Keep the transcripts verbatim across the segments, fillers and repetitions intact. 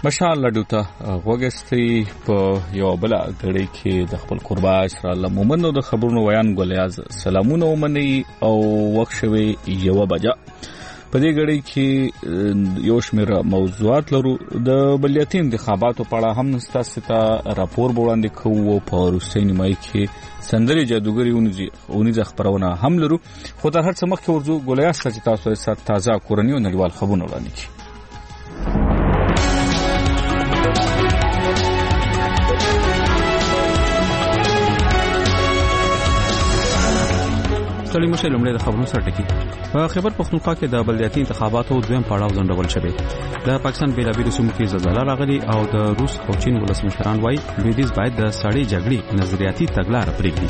مشال لډوته وګستي په یو بل غړي کې د خپل قربا اشرا الله مومنو د خبرونو ویان ګولیاز سلامونه ومني او وښوي یو بجا په دې غړي کې یو شمېر موضوعات لرو د بلدیاتي انتخاباتو په اړه هم تاسو ته راپور وړاندې کوو په روسي نیمای کې سندري جادوګری اونځي اونځ خبرونه هم لرو خو تر هر څه مخکې ورځو ګولیاز چې تاسو یې تازه کورنیو نړیوال خبرونه وړاندې کړي ستړي مشه لومړی د خبرونو سره ټکی په خیبر پختونخوا کې د بلدیاتي انتخاباتو دویم پړاو ځنډول شوی د پاکستان بیلابیلو سیمو کې زلزلہ راغلي او د روس او چین ولسمشران وايي لویدیځ باید د سړې جګړې نظریاتي تګلارې پرېږدي.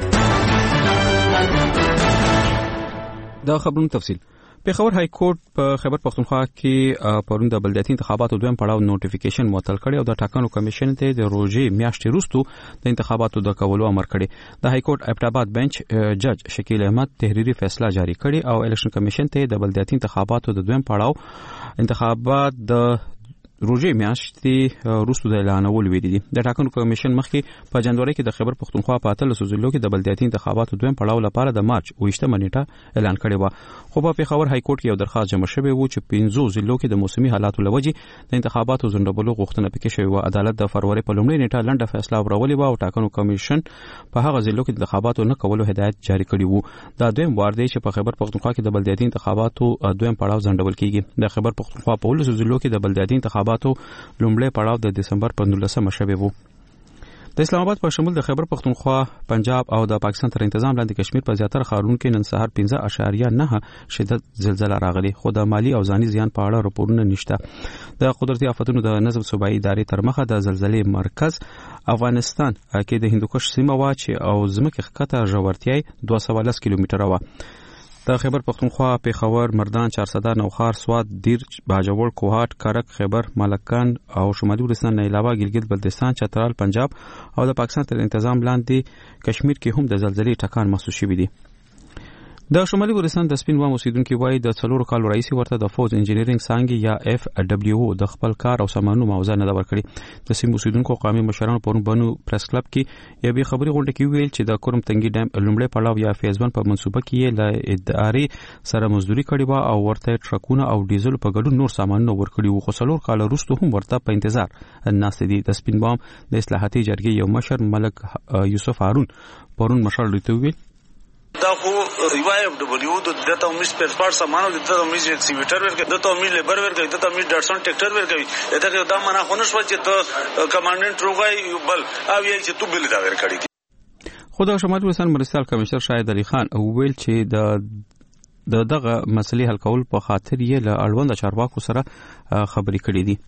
د خبرونو تفصیل پیښور های کورټ په خیبر پختونخوا کې پرون د بلدیاتي انتخاباتو دویم پړاو نوټیفیکیشن معطل کړی او د ټاکنو کمیشن ته د روزي میاشتې وروسته د انتخاباتو د کولو امر کړی. د های کورټ ابټاباد بنچ جج شکیل احمد تحریری فیصله جاری کړی او الیکشن کمیشن ته د بلدیاتي انتخاباتو د دویم پړاو انتخابات د روزي میاشتې وروسته د اعلانول ویلي دي. د ټاکنو کمیشن مخکې په جنوري کې د خیبر پختونخوا په اتلسو ضلعو کې د بلدیاتي انتخاباتو دویم پړاو لپاره د مارچ اوویشتمه نیټه اعلان کړی و خو په پیښور های کورټ کې یو درخواست جمع شوی و چې پنځو ضلعو کې د موسمي حالاتو لوجې د انتخاباتو ځنډولو غوښتنه پکې شوی و. عدالت د فروری په لومړۍ نیټه لنډه فیصله ورولې و او ټاکنو کمیشن په هغه ضلعو کې د انتخاباتو نه کولو هدایت جاری کړی و. دا دویم وار دی چې په خیبر پختونخوا کې د بلدیاتي انتخاباتو دویم پړاو ځنډول کیږي. د خیبر پختونخوا په ولسو ضلعو کې د بلدیاتي انتخاباتو لومړی پړاو د دسمبر په نولسمه شوی و. د اسلام آباد په شمول د خیبر پختونخوا، پنجاب او د پاکستان تر تنظیم لاندې کشمیر په زیاتره ښارونو کې نن سهار پنځه اعشاریه نه شدت زلزلہ راغلی خو د مالی او ځاني زیان په اړه راپورونه نشته. د قدرتي آفتونو د نظم صوبایي ادارې تر مخه د زلزلې مرکز افغانستان کې د هندوکش سیمه وا چې او زمکه خکته ژورتیا دوه سوه لس کیلومتره و. د خیبر پختونخوا، پیښور، مردان، چارسده، نوخار، سوات، دیر، باجوړ، کوهاټ، کرک، خیبر، ملکان او شمالي ولستان نه علاوه ګلګت بلتستان، چترال، پنجاب او د پاکستان تر تنظیم لاندې کشمیر کې هم د زلزلې ټکان محسوس شوی دی. د شمالي ولستان د سپین وام اوسیدونکو وایي د څلورو کالو رئیس ورته د فوز انجینرینګ څانګې یا اف دبلیو او د خپل کار او سامانونو معاوضه نه ورکړي. د سیمې اوسیدونکو قومي مشرانو په بنو پریس کلب کې یو به خبري غونډه کې ویل چې د کورم تنګي ډیم لومړی پړاو یا فیز ون په منصوبه کې له اداري سره مزدوري کړې و او ورته ټرکونه او ډیزل په ګډون نور سامانونه ورکړي وو خو څلور کال وروسته هم ورته په انتظار ناست دي. د سپین وام د اصلاحاتي جرګې یو مشر ملک یوسف هارون پرون مشال لته ویل دا خو ریوای اف دبلیو د دته امید پر پار سامانو د دته امید ایکسیویټر ورکړي د ته امید لیبر ورکړي د ته امید ډاټسون ټریکټر ورکړي دا دا معنا خو نشو چې ته کمانډنټ روغای بل او یې چې تو بل دا ورکړي. خو د شمالي ولستان مرستیال کمشنر شاهد علي خان ویل چې د د دغه مسلې حل کول په خاطر یې له اړوند چارواکو سره خبرې کړې دي.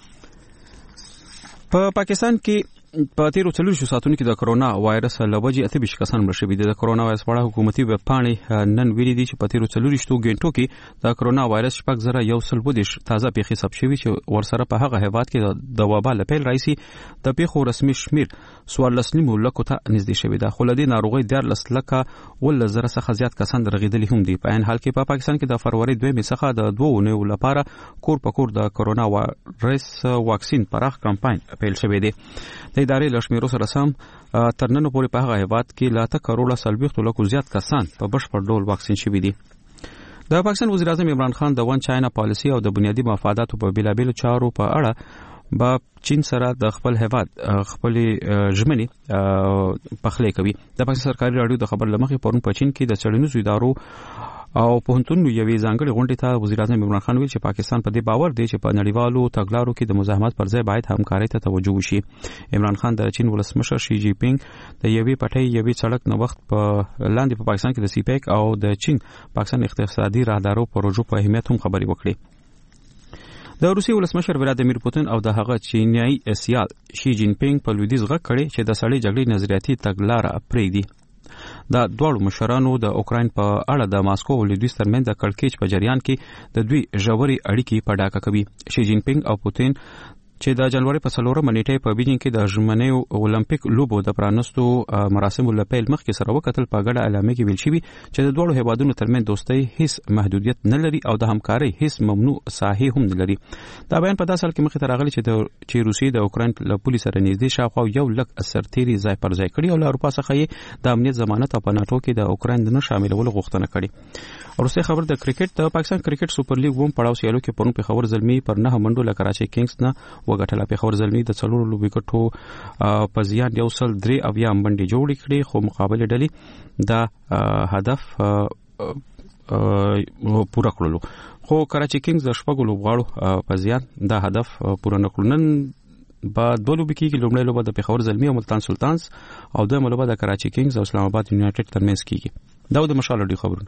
په پا پاکستان کې په تیرو څلورو ساعتونو کې د کرونا وایرس لوجې اته بیش کسان مړ شوي دي. د کرونا وایرس په اړه حکومتي ویب پاڼې نن ویلي دي چې په تیرو څلورو غنټو کې د کرونا وایرس شپږ زره یو سل ودیش تازه پیښې ثبت شوي چې ورسره په هغه هیواد کې د وبا له پیل راځي د پیښو رسمي شمیر څوارلس نیمو لکو ته نږدې شوی ده. خو له دې ناروغۍ دیارلس لکه ولس زره څخه زیات کسان رغېدلي هم دي. په عین حال کې په پاکستان کې د فروری دویمې څخه د دوه اونیو لپاره کور په کور د کرونا وایرس واکسین پراخ کمپاین پیل شوی دی. د ادارې لشمیرو سره سم تر نن پورې په هغه هیواد کې لاته کروڑه سلويخت لکو زیات کسان په بشپړ ډول واکسین شوي دي. د پاکستان وزیر اعظم عمران خان د ون چاینا پالیسی او د بنیادی مفاداتو په بیلابیلو چارو په اړه با چین سره د خپل هیواد خپل ژمنې پخلی کوي. د پاکستان سرکاري رادیو د خبر لمخې پرون په چین کې د څېړنیزو ادارو او پوهنتون یوې ځانګړې غونډې ته وزیر اعظم عمران خان ویل چې پاکستان په دې باور دی چې په نړیوالو تګلارو کې د مزاحمت پر ځای باید همکارۍ ته توجه وشي. عمران خان د چین ولسمشر شي جی پینګ د یوې پټۍ یوې سړک نو وخت په لاندې په پاکستان کې د سی پیک او د چین پاکستان اقتصادي راهدارو پروژو په اهمیت هم خبرې وکړي. د روسي ولسمشر ولادیمیر پوتین او د هغه چینایي سیال شي جین پینګ په لویدیځ غږ کړي چې د سړې جګړې نظریاتي تګلارې پرېږدي. دا دواړو مشرانو د اوکراین په اړه د ماسکو او لویدیځ ترمنځ د کړکېچ په جریان کې د دوی ژورې اړیکې په ډاګه کوي. شي جین پینګ او پوتین چې د جنوري په څلورمه نیټه په بیجینګ کې د ژمنیو اولمپیک لوبو د پرانستو مراسمو لپاره مخکې سره وکتل په ګډه اعلامیه کې ویل شوی چې د دوه هیوادونو ترمنځ دوستۍ هیڅ محدودیت نه لري او د همکارۍ هیڅ ممنوع ساحه هم نه لري. دا بیان په داسې حال کې مخې ته راغلی چې د چې روسیې د اوکراین له پولیس سره نږدې شاوخوا یو لک سرتیري ځای پر ځای کړي او له اروپا څخه یې د امنیت ضمانت او په ناتو کې د اوکراین د نه شاملولو غوښتنه کړې. وروسته خبر د کرکټ د پاکستان کرکټ سوپر لیګ ووم پړاو سیالو کې پرون په خبر زلمی پر نه منډو له کراچي کینګز نه وګټله. په خبر زلمی د څلورو لوبګټو په زیان یو سل درې اویا منډي جوړې کړې خو مقابله ډلې دا هدف پوره کړلو. خو کراچي کینګز د شپږو لوبغاړو په زیان دا هدف پوره نه کړل. نن با دوه لوبې کېږي. لومړی لوبه د پېښور زلمی او ملتان سلطانز او دویمه لوبه د کراچي کینګز او اسلام آباد یونایټډ ترمنځ کېږي. دا د مشال ډیو خبرونه.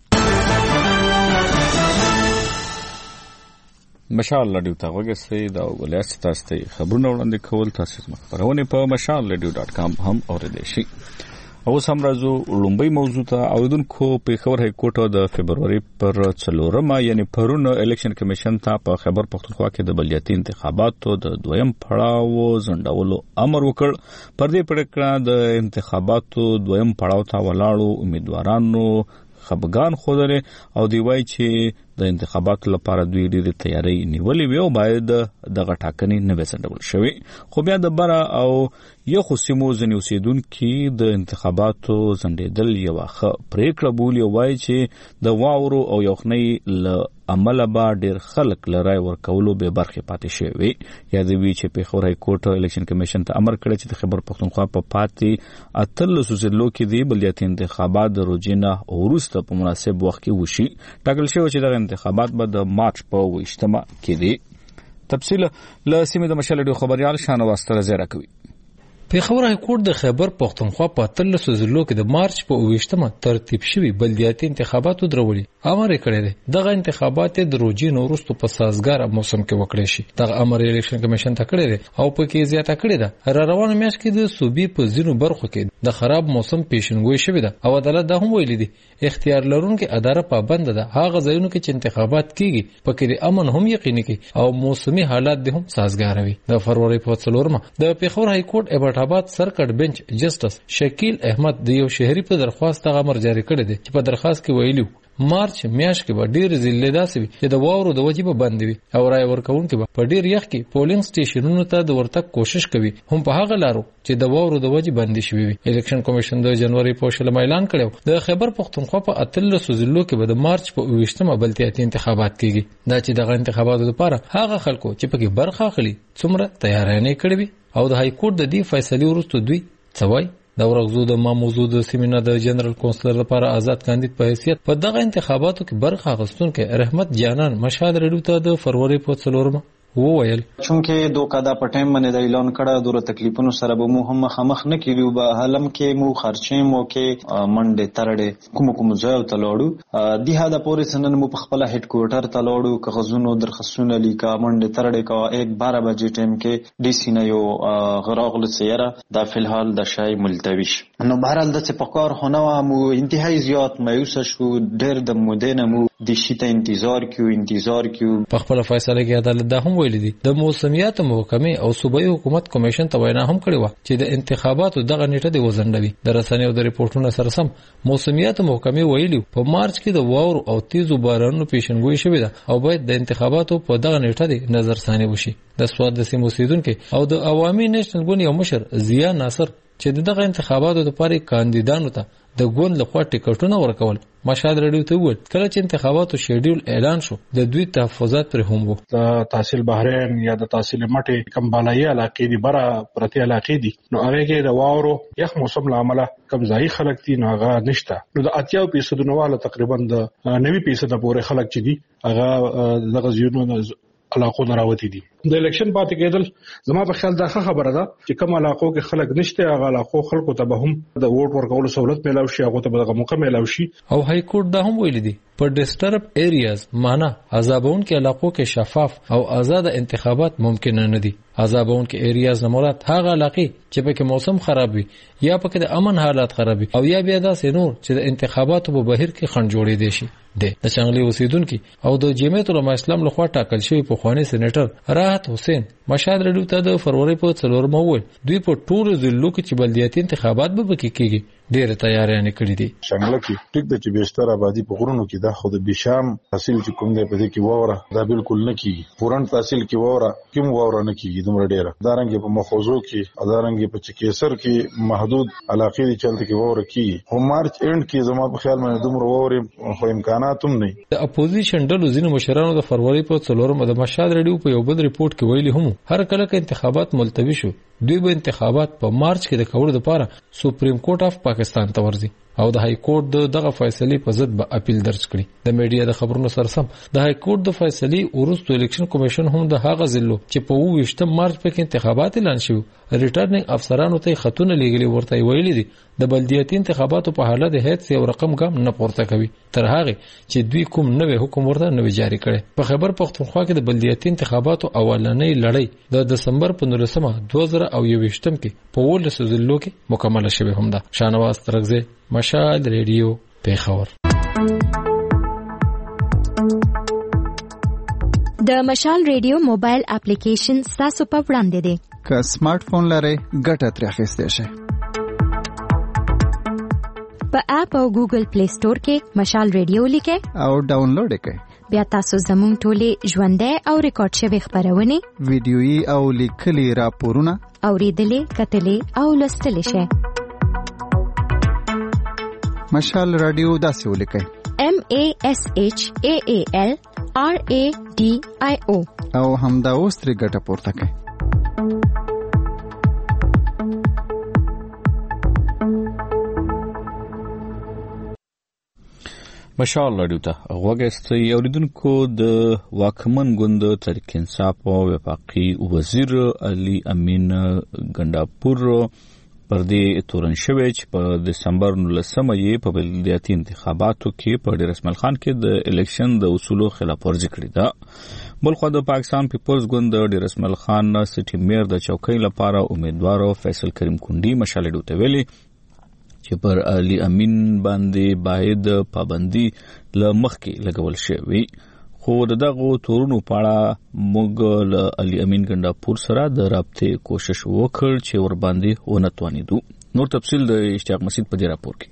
مشال لډیو ته وګورئ دا ولایت تاسو ته خبرونه وړاندې کول تاسو زما خبرونه په مشال لډیو ډاټ کام هم اوریدئ شئ. او سم راځو لومبۍ موضوع ته. اوریدونکو په خبر هي کوټه د فبرवरी پر څلورمه یعنی پرون الیکشن کمیشن ته په خبر پختونخوا کې د بلدیاتي انتخاباتو د دویم پړاو ځنډولو امر وکړ. پر دې پړکړه د انتخاباتو دویم پړاو ته ولاړو امیدوارانو خبرګان خوده او دی وای چې د انتخاباتو لپاره دوی ډېری تیاری نیولې وي او باید د غټاکنې نه وسندول شوی. خو بیا د بره او یو خصمو ځنی اوسیدونکو د انتخاباتو ځنډېدل یو ښه پریکړه بولی وای چې د واورو او یوخنۍ ل عمل با ډېر خلک لرای ورکولو به برخه پاتې شوی. یادوي چې په خورای کوټ الیکشن کمیشن ته امر کړی چې د خبر پختونخوا په پاتې اتلسو ضلعو کې د بلدیاتي انتخابات د روزینه ورسته په مناسب وخت کې وشي. ټاکل شوی چې د انتخابات به د مارچ په وشتمه کې دي. تفصیل له سیمې د مشال ډیو خبريال شانواز تر زیره کوي. پیښور های کورټ د خیبر پختونخوا په اتلسو ضلعو کې د مارچ په اوویشتمه ترتیب شوی بلدیاتي انتخاباتو درولي امر کړی دی. دغه انتخابات د روزي نورستو په سازګار موسم کې وکړي شي. دغه امر الیکشن کمیشن ته کړی دی او په کې زیاته کړی ده را روانه میاشت کې د صوبې په ځینو برخو کې د خراب موسم پیشنګوي شوی ده او عدالت دا هم ویلي دی اختیار لرونکو اداره پابند ده هغه ځایونو کې چې انتخابات کیږي په کې امن هم یقیني کوي او موسمي حالات د هم سازګار وي. د فروری په څلورمه د پیښور های کورټ آباد سرکټ بنچ جسټس شکیل احمد د یو شهري په درخواست امر جاری کړی دی چې په درخواست کې ویلي مارچ میاشت کې به ډېر ضلع داسې وي چې د واورو د وجې به بند وي او رای ورکوونکي به په ډېر یخ کې پولینګ سټیشنونو ته د ورتګ کوشش کوي هم په هغه لارو چې د واورو د وجې بندي شوي وي. الیکشن کمیشن د جنوري په شلمه اعلان کړو د خیبر پختونخوا په اتلسو ضلعو کې به د مارچ په اوویشتمه بلدیاتي انتخابات کیږي. دا چې دغه انتخاباتو لپاره هغه خلکو چې پکې برخه اخلي څومره تیاری کړي وي او د های کورټ د دې فیصلې وروسته دوی څوای د ورغزو د ما موضوع د سیمینار د جنرال کونسلر لپاره آزاد کاندید په حیثیت په دغه انتخاباتو کې برخه اخیستونکو رحمت جانان مشهد رډو ته د فروری په څلورمه وویل چونکه دوکا دا پټیم باندې د اعلان کړه دوره تکلیفونو سره به مو هم مخامخ نه کیلو به حالم کې مو خرچې مو کې منډه ترړې کوم کوم ځای ته لاړو دی هدا پورې سنن مو په خپل هډ کوارټر ته لاړو کغزونو درخصونه لیکا منډه ترړې کا یک بارہ بجې ټیم کې ډي سی نه یو غراغله سیاره دا فلحال د شای ملتویش نو بهرال د سپکار خونه مو انتهایی زیات مایوس شو ډېر د مودینه مو د شته انتظار کیو انتظار کیو په خپل فیصله کې عدالت د هم ویل دي د موسمیات محکمې او صوبایي حکومت کمیشن ته وینا هم کړې و چې د انتخاباتو دغه نیټه د وزندوي د رسنیو د ریپورتونو سره سم موسمیات محکمې ویلي په مارچ کې د واورو او تیزو بارانونو پیشنګوي شوې ده او باید د انتخاباتو په دغه نیټه د نظر ثاني وشي. د سواد د سیمو اوسیدونکو او د عوامي نېشنل ګوند یو مشر ضیا ناصر چې دغه انتخاباتو لپاره کاندیدانو ته د ګوند لخوا ټیکټونه ورکول مشهد رډیو ته وویل کله چې انتخاباتو شیډول اعلان شو د دوی تحفظات پر هم وو. د تحصیل بحرین یا د تحصیل مټي کم بالای علاقې دي بره پرتی علاقې دي نو هغه کې د واورو یخ موسم لامل کم ځای خلک دي نو هغه نشته نو د اتیا فیصد نواله تقریبا د نوي فیصد پورې خلک چې دي هغه دغه زیونو علاقو نه راوتی دي. د الیکشن پاتې کېدل زما په خیال دا خبره ده چې کوم علاقو کې خلک نشته هغه علاقو خلکو ته به هم د ووټ ورکولو سہولت ملو شي هغه ته به موقع ملو شي. او های کورټ دا هم ویل دي په ډیسټرب ایریاز معنا عذابون کې علاقو کې شفاف او آزاد انتخابات ممکن نه دي. عذابون کې ایریاز نه مراد هغه علاقې چې په کې موسم خراب وي یا په کې د امن حالات خراب وي او یا بیا دا سينور چې د انتخاباتو په بهیر کې خنډ جوړې دي شي. د چنګلي اوسیدونکو او د جمعیت العلماء اسلام لخوا ټاکل شوی په خواني سېنیټر راه طلعت حسین مشهد رادیو ته د فروری په څلورمه وویل دوی په ټولو ضلعو کې چې بلدیاتي انتخابات به پکې کېږي ډېر تیاریانې کړې دي. شنګله کې ټیک د چې بیشتر آبادی په غرونو کې دا خو د بشام حاصل چې کوم دی په دې کې ووره دا بالکل نه کیږي. پورن تحصیل کې ووره کوم ووره نه کیږي دومره ډیره. دا رنګ په مخوزو کې دا رنګ په چکیسر کې محدود علاقې دي چلته کې ووره کیږي. خو مارچ اند کې زما په خیال باندې دومره ووره خو امکانات هم نه. د اپوزیشن ډلو ځینو مشرانو د فروری په څلورمه د مشهد رادیو په یو بل ریپورت کې ویلي هم هر کله چې انتخابات ملتوي شو دوی به انتخابات په مارچ کې د کولو لپاره سپریم کورټ اف پاکستان ته ورځي او د های کورټ د دغه فیصلې په ضد به اپیل درج کړي. د میډیا د خبرونو سره سم د های کورټ د فیصلې وروسته الیکشن کمیشن هم د هغه ضلعو چې په اوویشتم مارچ په انتخابات اعلان شو ریټرنینګ افسرانو ته خطونه لیږلي ورته ویلي دي د بلدیاتي انتخاباتو په حاله د هیڅ یو رقم ګام نه پورته کوي تر هغه چې دوی کوم نوې حکم ورته نوې جاری کړي. په خیبر پختونخوا کې د بلدیاتي انتخاباتو اولنۍ لړۍ د دسمبر په نولسمه دوه زره او یوویشتم کې په ولسو ضلعو کې مکمله شوې هم ده. شانواز ترغزه مشهد ریډیو پیښور. د مشال ریډیو موبایل اپلیکیشن تاسو په وړاندې دی. که سمارټ فون لرئ ګټه ترې اخیستی شئ. په اپ او ګوګل پلی سٹور کې مشال ریډیو لیکئ او ډاونلوډ یې کړئ. بیا تاسو زموږ ټولې ژوندۍ او ریکارډ شوې خبرونه ویډیويي او لیکلي راپورونه اوریدلې کتلې او لوستلې شئ. مشال رادیو داسې ولیکئ M A S H A A L R A D I O او همدا اوس ترې ګټه پورته کړئ. مشال رادیو ته غوږی اوریدونکو د واکمن ګوند تحریک انصاف او وفاقي وزیر علي امین ګنداپور پر دې تورن شوی چې په دسمبر نولسمه یې په بلدیاتي انتخاباتو کې په ډیر اسماعیل خان کې د الیکشن د اصولو خلاف ورزي کړې ده. بلخو د پاکستان پیپلز ګوند د ډیر اسماعیل خان سټي میر د چوکۍ لپاره امیدوار فیصل کریم کونډي مشال رادیو ته ویلي چې پر علي امین باندې باید پابندي ل مخکې لګول شوی. خو دغه تورونو پاړه موږ له علي امین ګنداپور سره د رابطې کوشش وکړ چې ور باندې ونه توانیدو. نور تفصیل د اشتیاق مسعود په دې راپور کې.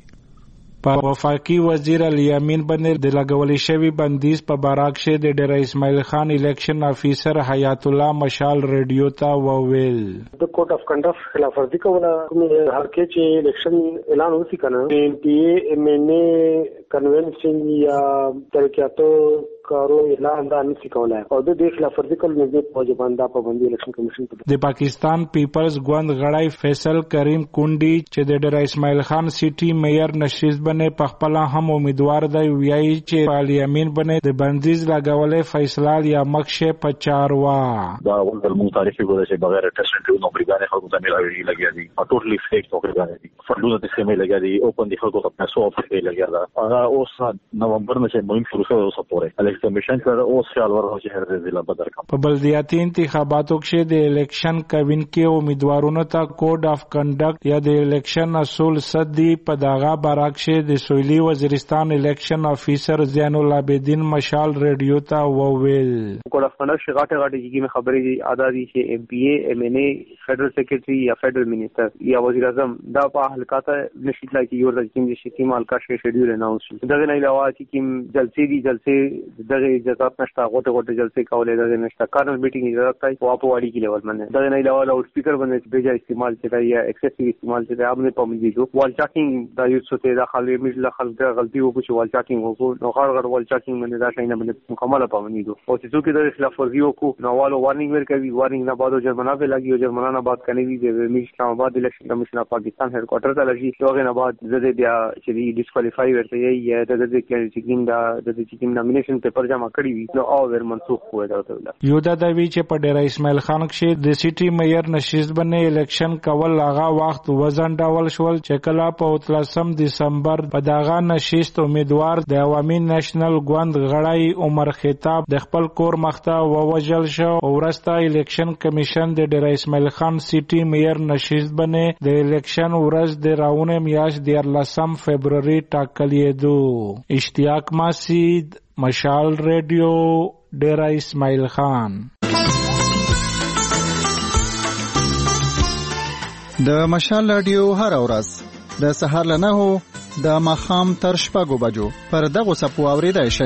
په وفاقي وزیر علي امین باندې د لګولې شوی بندیز په باراک شه د ډیر اسماعیل خان الیکشن افیسر حیات الله مشال ریډیو ته وویل د کوډ اف کنډکټ خلاف ورزي کوله کوم هرکه چې الیکشن اعلان وسی کنه ایم پی ای ایم ان ای کنونشن یا ترکیاتو کارو اعلان دا نسی کوله او د دې خلاف ورزي کول نه په ځباندا پابندي الیکشن کمیشن ته د پاکستان پیپلز ګوند غړی فیصل کریم کونډي چې د ډیر اسماعیل خان سیټي میئر نشیز باندې پخپلا هم امیدوار دی ویایي چې علي امین باندې د بندیز لګولې فیصله یا مخشه په چاروا دا ول د مختلفي ګوره چې بغیر ټیسټ ټریو نو بریګانې خلکو ته ملایي لګیا دي او ټوټلی فیک نوکریګانې دي فلونه د سیمه لګیا دي اوپن دي خلکو ته پیسو په لګیا دا هغه اوس نومبر نه چې مهم شروع شوه اوس پورې الیکشن کمیشن سره اوس خیال ورغو چې هر ضلع بدر کم په بلدیاتي انتخاباتو کې د الیکشن کوونکو امیدوارونو ته کوډ اف کنډکټ یا د الیکشن اصول صدی په داغه باراکشه د سویلي وزیرستان الیکشن افیسر زین العابدین مشال ریډیو ته وویل کوډ اف کنډکټ شغاټه غاټه کې مې خبرې ادا دي چې ایم پی ای ایم ان ای فیډرل سیکریټري یا فیډرل منسٹر یا وزیر اعظم دا په حلقات نشید لا کې یو د چې چې کیمال کا شیډول اناونس شي دغه نه علاوه چې کوم جلسې دي جلسې دغه اجازه نشته غوټه غوټه جلسې کولې دغه نشته کارنل میټینګ اجازه کوي او په واړی کې لیول باندې دغه نه علاوه لاوډ سپیکر باندې بیجا استعمال چې یا ایکسسیو استعمال چې دا باندې پومځي جو وال چاټینګ دا یو څه ته دا خالي مجله خلک غلطي وکړي چې وال چاټینګ وکړو نو غړ غړ وال چاټینګ باندې دا شاینه باندې مکمل پومځي جو او چې څوک د خلاف ورزي وکړو نو والو وارنینګ ورکوي وارنینګ نه بعد جرمانه به لګي او جرمانه نه بعد کني وی د اسلام آباد الیکشن کمیشن اف پاکستان هډ کوارټر ته لګي هغه نه بعد زده بیا چې ډیسکوالیفای ورته یا د د چې دا د چې نامینیشن پیپر جمع کړی وي نو او ور منسوخ وي دا ته یو دا د وی چې په ډیر اسماعیل خان کې د سیټي میئر نشیز باندې الیکشن کول هغه وخت وزن ډول شول چې کله په اتلسم دسمبر په داغه نشیست امیدوار د عوامي نېشنل ګوند غړی عمر خطاب د خپل کور مخته ووجل شو او ورسته الیکشن کمیشن د ډیر اسماعیل خان سیټي میئر نشیز باندې د الیکشن ورځ د راونه میاشت د لسم فبرवरी ټاکلې دو. اشتیاق مسعود مشال ریډیو ډیر اسماعیل خان. د مشال رادیو هر ورځ د سهار له نهو د ماښام تر شپږو بجو پر دغو څپو اورېدای شئ.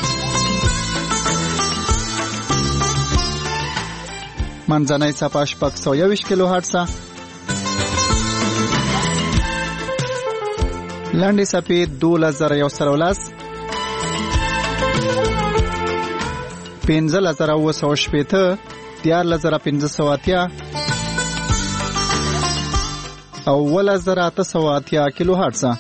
منځنۍ څپه شپږ سوه یوویشت کیلو هرټزه، لنډې څپې دولس زره یو سل او لس، پنځلس زره اووه سوه شپېته، دیارلس زره پنځه سوه اتیا او اوولس زره اته سوه اتیا کیلو هرټزه.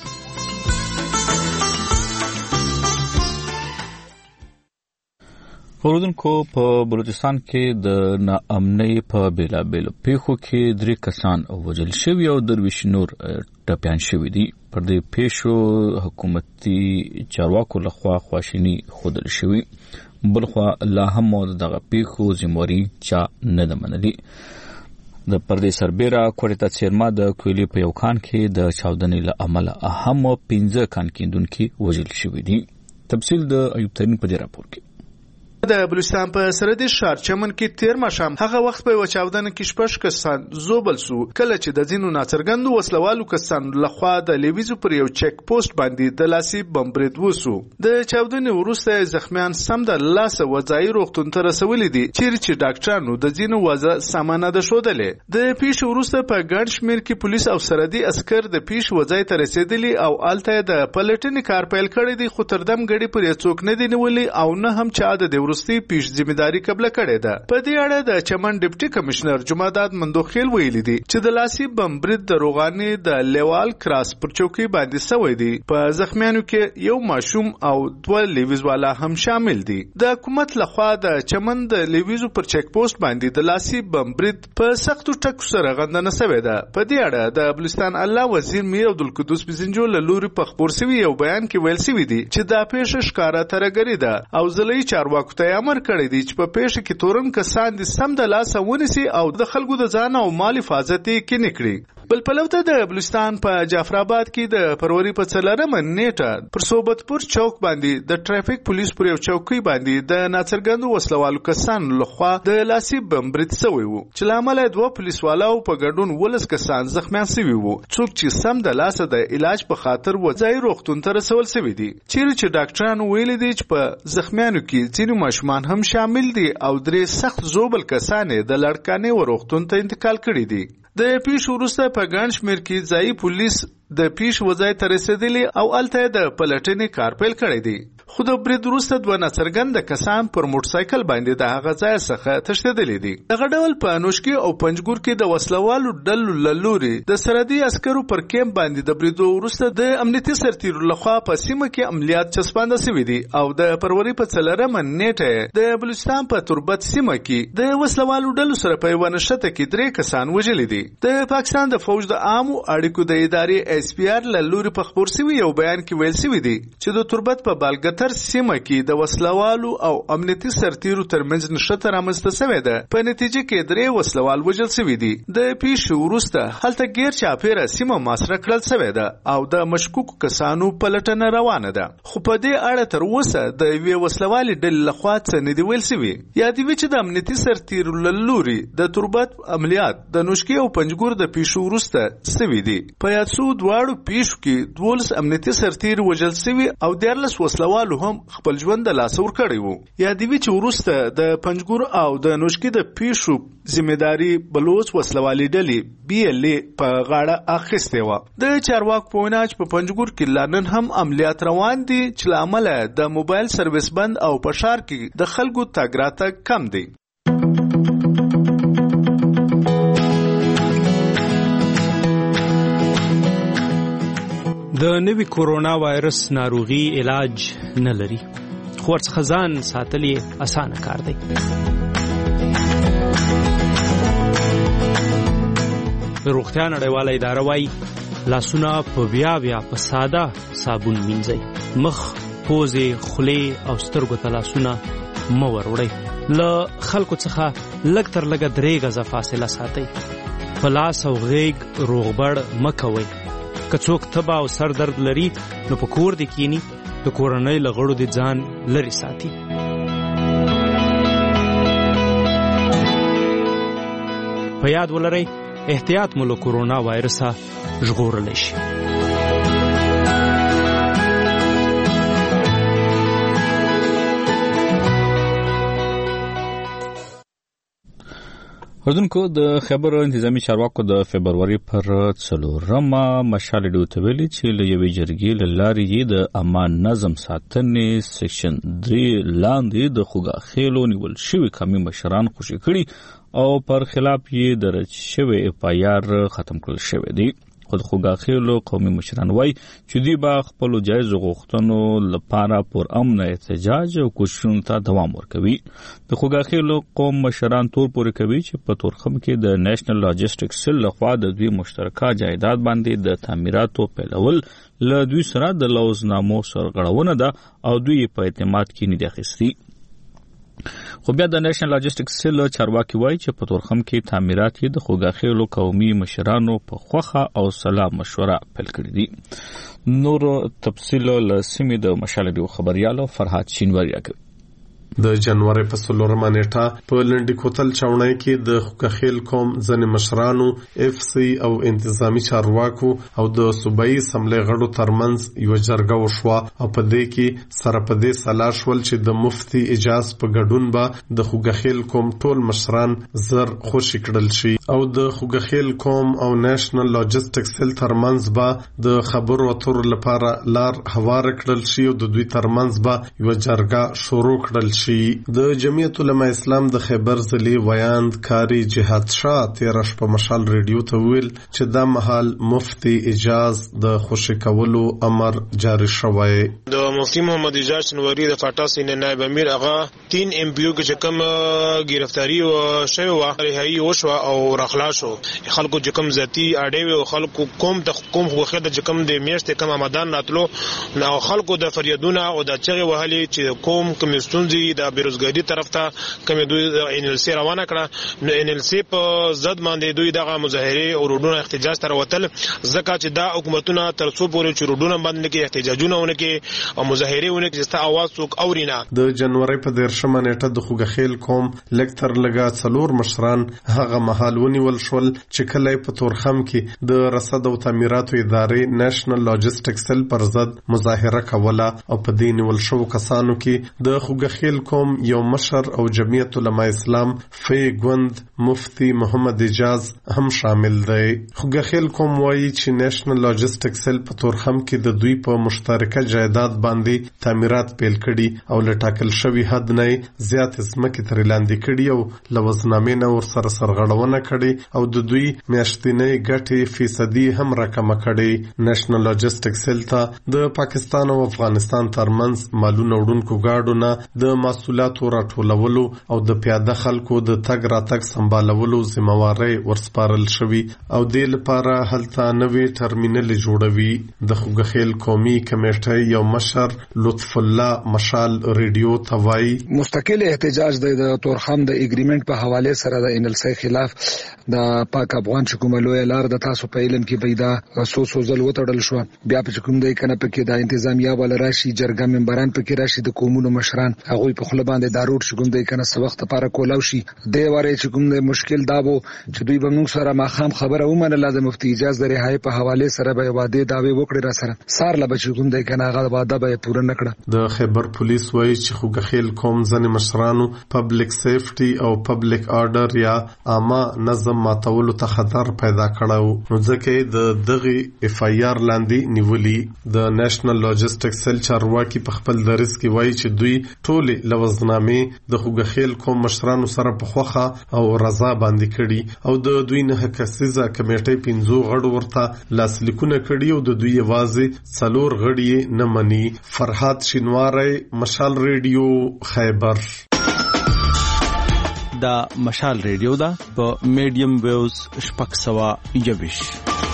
اوریدونکو په بلوچستان کې د ناامنۍ په بیلابیلو پیښو کې درې کسان وژل شوي او درویش نور ټپیان شوي دي. پر دې پیښو حکومتي چارواکو لخوا خواشیني ښودل شوي، بلخوا لا هم دغه پیښو ذمہواري چا نه ده منلې. د پردې سربیره کوټه څیرما د کویلي په یو کان کې د چاودنې له امله هم پنځه کان کیندونکي وژل شوي دي. تفصیل د ایوب ترین په دې راپور کې. د بلوچستان په سرحدي ښار چمن کې تیر ماښام هغه وخت په یوه چاودنه کې شپږ کسان زوبل سو، کله چې د ځینو ناڅرګندو وسلوالو کسانو لخوا د لیویزو پر یو چیک پوسټ باندې د لاسي بم برید وسو. د چاودنې وروسته زخمیان سم د لاسه وځایي روغتون ته رسولي دي، چیرې چې ډاکټرانو د ځینو وضع سامانه ده ښودلې. د پیښې وروسته په ګڼ شمېر کې پولیس او سرحدي عسکر د پیښې وځای ته رسېدلي او هلته یې د پلټنې کار پیل کړی دی، خو تر دم ګړي پر یې څوک نه دی نیولي او نه هم چا د دې وروستي پیش ذمہداري قبل کړې ده. په دې اړه د چمن ډیپټي کمشنر جمعداد مندوخیل ویلي دي چې د لاسي بم برید د روغاني د لیوال کراس پر چوکۍ باندې سوی دی. په زخمیانو کې یو ماشوم او دوه لیویز والا هم شامل دي. د حکومت لخوا د چمن د لیویزو پر چیک پوسټ باندې د لاسي بم برید په سختو ټکو سره غندنه شوې ده. په دې اړه د بلوچستان الله وزیر میر عبدالقدوس بزنجو له لوري په خپور شوي یو بیان کې ویل شوي دي چې دا پیښه ښکاره ترهګري ده او ضلعي چارواکو ته امر کړی دی چې په پیښه کې تورن کسان دي سم د لاسه ونیسي او د خلکو د ځان او مال حفاظت یې کینې کړي. بل پلوته د بلوچستان په جعفر آباد کې د فروری په څلورمه نیټه پر صوبتپور چوک باندې د ټرافیک پولیس پر یو چوکۍ باندې د ناڅرګندو وسلوالو کسانو لخوا د لاسي بم برید شوی و، چې له امله دوه پولیسوالو په ګډون ولس کسان زخمیان شوي وو، څوک چې سم د لاسه د علاج په خاطر وځای روغتون ته رسول شوي دي، چیرې چې ډاکټرانو ویلي دي چې په زخمیانو کې ځینې ماشومان هم شامل دي او درې سخت زوبل کسان د لړکانې و روغتون ته انتقال کړي دي. د پیښې وروسته په ګڼ شمېر کې ځایي پولیس د پیښې وځای ته رسېدلي او هلته د پلټنې کار پیل کړی دی. خو د برید وروسته دوه ناڅرګنده کسان پر موټرسایکل باندې د هغه ځای څخه تښتېدلي دي. دغه ډول په نوشکي او پنجګور کې د وسلوالو ډلو له لورې د سرحدي عسکرو پر کیمپ باندې د بریدو وروسته د امنیتي سرتیرو لخوا په سیمه کې عملیات چسپانده شوي دي او د فروری په څلورمه نیټه د بلوچستان په تربت سیمه کې د وسلوالو ډلو سره په یوه نښته کې درې کسان وژلي دي. د پاکستان د فوج د عامو اړیکو د ادارې ایس پی آر له لوري په خپور شوي یو بیان کې ویل شوي دي چې د تربت په بالګتر سیمه کې د وسلوالو او امنیتي سرتیرو ترمنځ نښته رامنځته شوې ده. په نتیجه کې درې وسلوال وژل شوي دي. د پیښې وروسته هلته ګیر چاپیره سیمه محاصره کړل شوې ده او د مشکوکو کسانو پلټنه روانه ده. خو په دې اړه تر اوسه د یوې وسلوالې ډلې لخوا څه نه دي ویل شوي. یادوي چې د امنیتي سرتیرو له لوري د تربت عملیات د نوشکي او پنجګور د پیښو وروسته شوي دي. په یاد شوو دواړو پیښو کې دولس امنیتي سرتیر وژل شوي او دیارلس وسلوالو هم خپل ژوند د لاسه ورکړی وو. یادوي چې وروسته د پنجګور او د نوشکي د پیښو ذمہداري بلوچ وسلوالي ډلې بي ال اي په غاړه اخیستې وه. د چارواکو په وینا چې په پنجګور کې لا نن هم عملیات روان دي چې له امله د موبایل سرویس بند او په ښار کې د خلکو تګ راتګ کم دی. د نوي کورونا وایرس ناروغي علاج نه لري، خو ورڅخه ځان ساتل یې اسانه کار دی. روغتیا نړیواله اداره وایي لاسونه په بیا بیا په ساده صابون مینځئ، مخ، پوزې، خولې او سترګو ته لاسونه مه وروړئ. له خلکو څخه لږ تر لږه درې غزه فاصله ساتئ. په لاس او غیږ روغبړ مه کوئ. که څوک تبه او سر درد لري نو په کور دې کینی، د کورنۍ له غړو دې ځان لرې ساتي. په یاد ولرئ احتیاط مو له کورونا وایرسه ژغورلی شي. اردوونکو د خبر انتظامی چارواکو د فبرवरी پر څلورمه مشال ډیو ته ویلي چې له یوې جرګې له لارې د امان نظم ساتنې سیکشن درې لاندې د خوګاخیلو نیول شوي قومي مشران خوشي کړي او پر خلاف یې درج شوی اف آی آر ختم کړل شوی دی. خود خوګاخیلو قومي مشران وایي چې دوی به خپلو جایزو غوښتنو لپاره پر امن احتجاج او کوششونو ته دوام ورکوي. د خوګاخیلو قوم مشران تور پورې کوي چې په تورخم کې د نېشنل لاجسټک سیل لخوا د دوی مشترکه جایداد باندې د تعمیراتو پیلول له دوی سره د لوزنامو سرغړونه ده او دوی په اعتماد کې نه دي اخیستي. خو بیا د نېشنل لاجسټک سیل چارواکي وایي چې په تورخم کې تعمیرات یې د خوګاخیلو قومي مشرانو په خوخه او سلا مشوره پیل کړې دي. نور تفصیل له سیمې د مشال ډیو خبريالو فرهاد شینواری راکوي. د جنوري په څلورمه نیټه په لنډی کوتل چاونای کې د خوګاخیل قوم ځنې مشرانو اف سی او انتظامی چارواکو او د صوبایي اسمبلی غړو ترمنځ یو جرګه وشوه او په دې کې سره په دې سلا شول چې د مفتي اجازه په ګډون به د خوګاخیل قوم ټول مشران زر خوشی کړل شي او د خوګاخیل قوم او نېشنل لاجسټک سیل ترمنځ به د خبرو اترو لپاره لار هوار کړل شي او د دوی ترمنځ به یو جرګه شروع کړل شي. د جمعیت علماء اسلام د خیبر ضلع ویاند کاری جهاد شاه تیر شپه مشال ریډیو ته ویل چې د محل مفتی اجاز د خوشی کولو امر جاری شوی. د مفتی محمد اجاز شنواری د فاټا سینې نائب امیر هغه تین ام پی او کې کوم گرفتاری او شوی و رهایی وشو او رخلا شو. خلکو چې کوم ذاتی اړې او خلکو کوم د کوم خوخه د کوم د میشت کوم آمدان راتلو نو خلکو د فریادونه او د چغې وهلي چې کوم کمیستونځي د بیروزګاری طرف ته کوم دوی ان ال سی روانه کړه نو ان ال سی په زد باندې دوی دغه مظاهره او روډونه احتجاج تر وتل ځکه چې دا حکومتونه تر څو پورې چې روډونه باندې کې احتجاجونه ونکي او مظاهره ونکي چې تا आवाज څوک اورینا. د جنوري په دیرشمه نیټه د خوګاخیل قوم لکتر لګا څلور مشران هغه محل ونیول شول چې کله په تورخم کې د رصد او تعمیراتو ادارې نېشنل لاجسټک سیل پر ضد مظاهره کوله او په دې نیول شو کسانو کې د خوګاخیل قوم یو مشر او جمعیت علماء اسلام فی ګوند مفتی محمد اجاز هم شامل دی. خوګاخیل قوم وایي چې نېشنل لاجسټک سیل په تورخم کې د دوی په مشترکه جایداد باندې تعمیرات پیل کړي او لټاکل شوی حد نه زیات ځمکې تر لاندې کړي او لوزنامې نه ور سره سرغړونه کړي او د دوی میاشتنۍ ګټې فیصدي هم راکمه کړي. نېشنل لاجسټک سیل ته د پاکستان او افغانستان ترمنځ مالونه وړونکو گاډو نه د مسؤلیتو راټولولو او د پیاده خلکو د تګ راتګ سمبالولو ذمہواری ورسپارل شوی او د لپاره هلته نوې ټرمینل جوړوي. د خوګاخیل قومي کمیټې یو مشر لطف الله مشال ریډیو توای مستقل احتجاج د تورخم د اګریمنت په حواله سره د ان ال سی خلاف د پاک افغان حکومت لوی لار د تاسو په علم کې پیدا سو سو ځل وټړل شو. بیا په کوم د کنه په کې د انتظامیه ول راشي جرګه ممبران په کې راشي د قومونو مشران هغه په خپل باندې داروډ شګوم د کنه څه وخت لپاره کولاو شي د واره چې کوم د مشکل دابو چې دوی به موږ سره ماخام خبره ومنه لازم مفتی اجازه د رهایی په حواله سره به واده داوی وکړي را سره سار لا بچ کوم د کنه هغه واده به پوره نکړه. د خیبر پولیس وایي چې خوګاخیل قوم ځنې مشرانو پبلک سیفټي او پبلک آرډر یا عامه نظم ماتولو ته خطر پیدا کړو نو ځکه د دغه اف آی آر لاندې نیولي. د نېشنل لاجسټک سیل چارواکي په خپل درس کې وایي چې دوی ټول لوزنامې د خوګاخیل قوم مشرانو سره په خوخه او رضا باندې کړي او د دوی نه کسیزه کمیټې پنځو غړو ورته لاسلیکونه کړي او د دوی یوازې څلور غړي نه مني. فرهاد شینواری مشال ریډیو خیبر. دا مشال ریډیو دا په میډیم ویوز شپږ سوه یوویشت.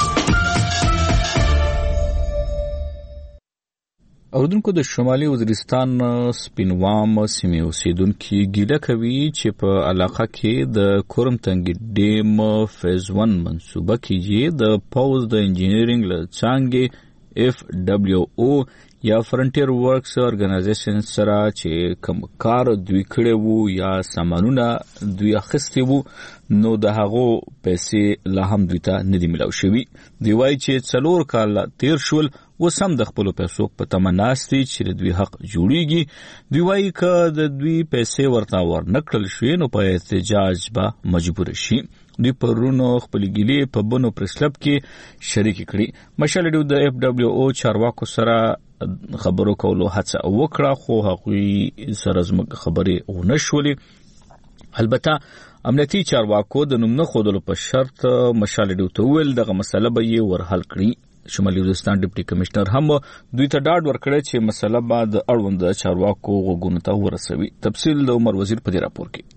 اردوونکو د شمالي وزیرستان سپینوام سیمې اوسیدونکي ګیله کوي چې په علاقه کې د کورمتنګ ډیم فیز ون منصوبه کیږي د پوز د انجینیرینګ له څانګې اف دبلیو او یا فرنټیر ورکس ارګنایزیشن سره چې کوم کار دوی کړی وو یا سامانونه دوی اخیستي وو نو د هغو پیسې لا هم دوی ته نه دي ملاو شوي. دوی وایي چې څلور کاله تیر شول اوس هم د خپلو پیسو په تمه ناست دي چې د دوی حق جوړیږي. دوی وایي که د دوی پیسې ورته ورنه کړل شوې نو په احتجاج به مجبور شي. دوی پرونو خپل ګیلې په بنو پریس کلب کې شریک کړي. مشال ډیو د اف دبليو او چارواکو سره خبرو کولو هڅه وکړه خو هغوی سره زموږ خبرې ونه شولې. البته امنیتي چارواکو د نوم نه ښودلو په شرط مشال ډیو ته وویل دغه مسله به یې ورحل کړي. شمالي وزیرستان ډیپټي کمشنر هم دوی ته ډاډ ورکړی چې مسله به د اړوند چارواکو غوږونو ته ورسوي. تفصیل د عمر وزیر په دې راپور کې.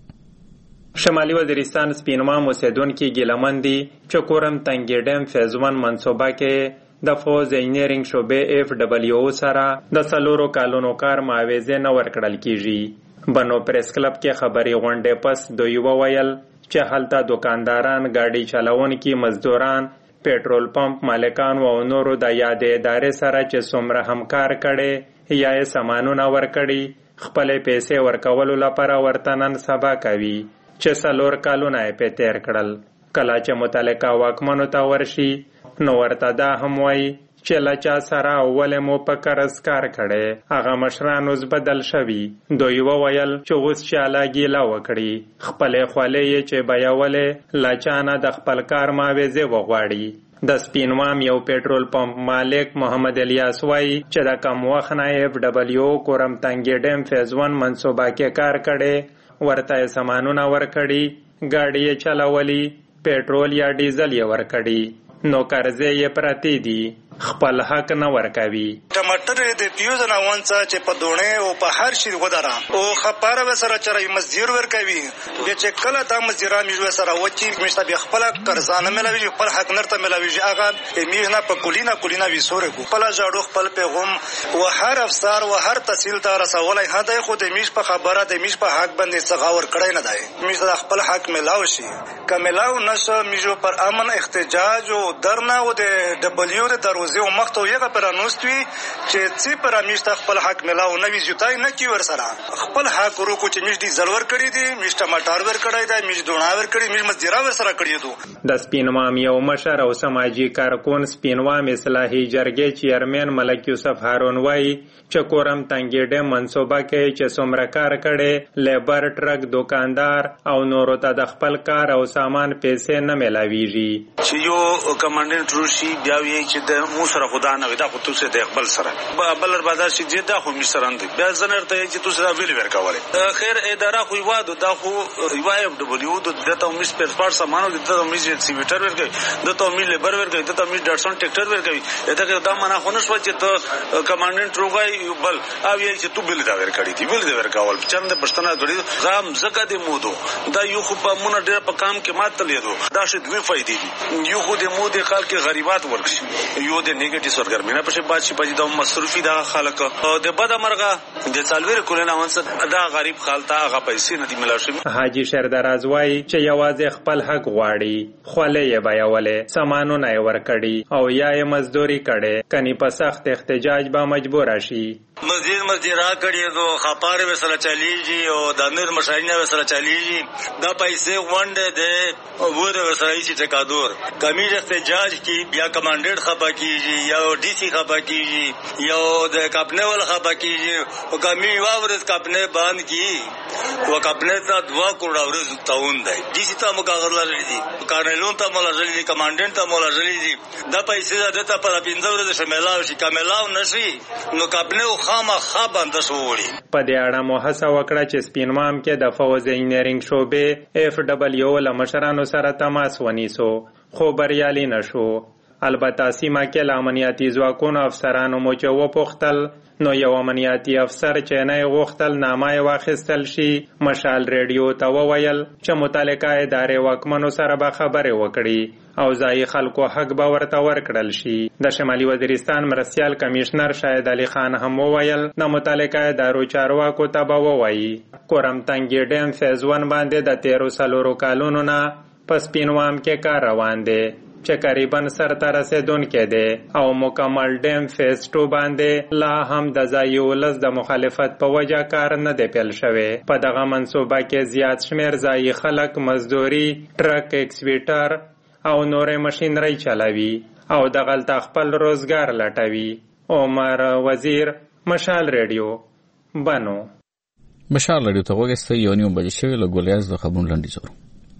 شمالي وزیرستان سپینوام اوسیدونکي ګیلمن دي چې کورم تنګي ډیم فیز ون منصوبه کې د فوز انجینرینګ شعبې اف دبليو او سره د څلورو کالونو کار معاوضه نه ورکړل کیږي. بنو پریس کلب کې خبري غونډې پس دوی وویل چې هلته دکانداران، ګاډي چلاونکي، مزدوران، پېټرول پمپ مالکان او نورو د یادې ادارې سره چې څومره همکار کړي یا یې سامانونه ورکړي خپل پیسې ورکولو لپاره ورته نن سبا کوي چې څلور کالونه یې په تیر کړل. کله چې متعلقه واکمنو ته ورشي نو ورته دا هم وایي چې له چا سره اول مو په قرض کار کړی هغه مشران اوس بدل شوي. دوی وویل چې اوس چې لاګیله وکړي خپلې خولې یې چې بیولې له چا نه د خپل کار معاوضې وغواړي. د سپینوام یو پېټرول پمپ مالک محمد الیاس وایي چې د کم وخت نه اف دبليو کورم تنګي ډیم فیز ون منصوبه کې کار کړی ورته سامانونه ورکړي، ګاډي یې چلولي، پېټرول یا ډیزل یې ورکړي نو قرضې یې پرتې دي خپل حق نه ورکوي. ټماټر د پیوز نه وانڅ چې په دونه او په هر شي ودارا او خبره وسره چرای مزدور ورکوي به چې کله د مزدورا میجو سره وچی مشته به خپل قرضانه ملوي خپل حق نرته ملوي هغه میجنه په کولینا کولینا وسوره کو خپل جاړو خپل پیغام او هر افسر او هر تحصیلدار رسولای هدا خو د میج په خبره د میج په حق باندې څغاور کړی نه دی. میج د خپل حق ملاو شي کملاو نشو میجو پر امن احتجاج او درنا او د دبليو د دروازه او مخته یو پر انوستوي چې څه پر میشت خپل حق ملاو نوې جوتای نه کی ور سره خپل حق ورو کو چې میش دي زلور کړی دي میش ټماټر ور کړی دی میش دونه ور کړی میش مزدورا ور سره کړی دو. د سپینوام یو مشر او سماجی کارکون سپینوام اصلاحي جرګې چیرمن ملک یوسف هارون وایي چې کورم تنګي ډیم منصوبه کې چې څومره کار کړي لیبر ټرک دکاندار او نورو ته د خپل کار او سامان پیسې نه ملاويږي. چې یو کمانډنټ روشي بیا وی چې د مو سره خدا نه ودا خو تاسو د خپل سره بلر بازار شي چې دا خو می سره اند بیا زنرته چې تاسو دا ویل ورکواله خیر اداره خو یوادو دا خو یو اف دبليو د دته مس پر پار سامانو د دته مس ایکسیویټر ورکوي دته می لیبر ورکوي دته می ډاټسون ټریکټر ورکوي دته دا معنا خو نشو چې ته کمانډنټ روغای بل او یې چې تو بل دا ورکړی دی بل دا ورکول چند پښتنه غړي غام زکه دی مودو دا یو خو په مونږ ډېر په کام کې ماته لیدو دا شې دوی فائدې دي. یو خو د مودې خلک غریبات ورکشي یو د نیگیټیو سرګرمینه په باد شي په د مصرفي دا خلک د بد مرغه د څلور کولنه وانس دا غریب خالته هغه پیسې نه دی ملاشي. حاجی شردراز وایي چې یوازې خپل حق غواړي خولې یې بیاولې سامانونه یې ورکړي او یا یې مزدوري کړي کني په سخت احتجاج به مجبور شي. مزید مزدورا کړي دو خپاره وسره چلیږي او د نور مشاینه وسره چلیږي دا پیسې وانډه ده او ور وسره شي ټکادور کمی احتجاج کی بیا کمانډنټ خپا کیږي یا ډي سي خپا کیږي یا د کپنه ول خپا کیږي او کمی واورز کپنه باندې کی او کپنه ته دوا کوړه ورز تاون دی ډي سي ته مګاغر لري دي کارنلون ته مولا جلی دي کمانډنټ ته مولا جلی دي دا پیسې د ته پر پینځه ورځې شملاو شي کملاو نشي نو کپنه خامخا بند شوړي. په دې اړه مو هڅه وکړه چې سپینوام کې د فوز انجینرینګ شعبې اف دبليو له مشرانو سره تماس ونیسو خو بریالي نشو. البته سیمه کې له امنیتي ځواکونو افسرانو مو چې وپوښتل نو یو امنیتي افسر چې نه غوښتل نامه واخیستل شي مشال ریډیو ته وویل چې متعلقه ادارې واکمنو سره به خبرې وکړي او ځای خلکو حق به ورته ورکړل شي. د شمالي وزیرستان مرستیال کمشنر شاهد علي خان هم وویل د متعلقه ادارو چارواکو ته به ووایي کورم تنګي ډیم فیز ون باندې د تیرو څلورو کالونو نه په سپینوام کې کار روان دی چې قریبا سر ته رسیدونکی دی او مکمل ډیم فیز ټو باندې لا هم د ځایي ولس د مخالفت په وجه کار نه دی پیل شوی. په دغه منصوبه کې زیات شمیر ځایي خلک مزدوري، ټرک ایکسویټر او نورې ماشینري چلوي او دغلته خپل روزګار لټوي. عمر وزیر، مشال ریډیو، بنو. مشال ریډیو ته وګورئ، یو نیو بجې شوی له ګولیاز د خبرونو لنډیز ورو.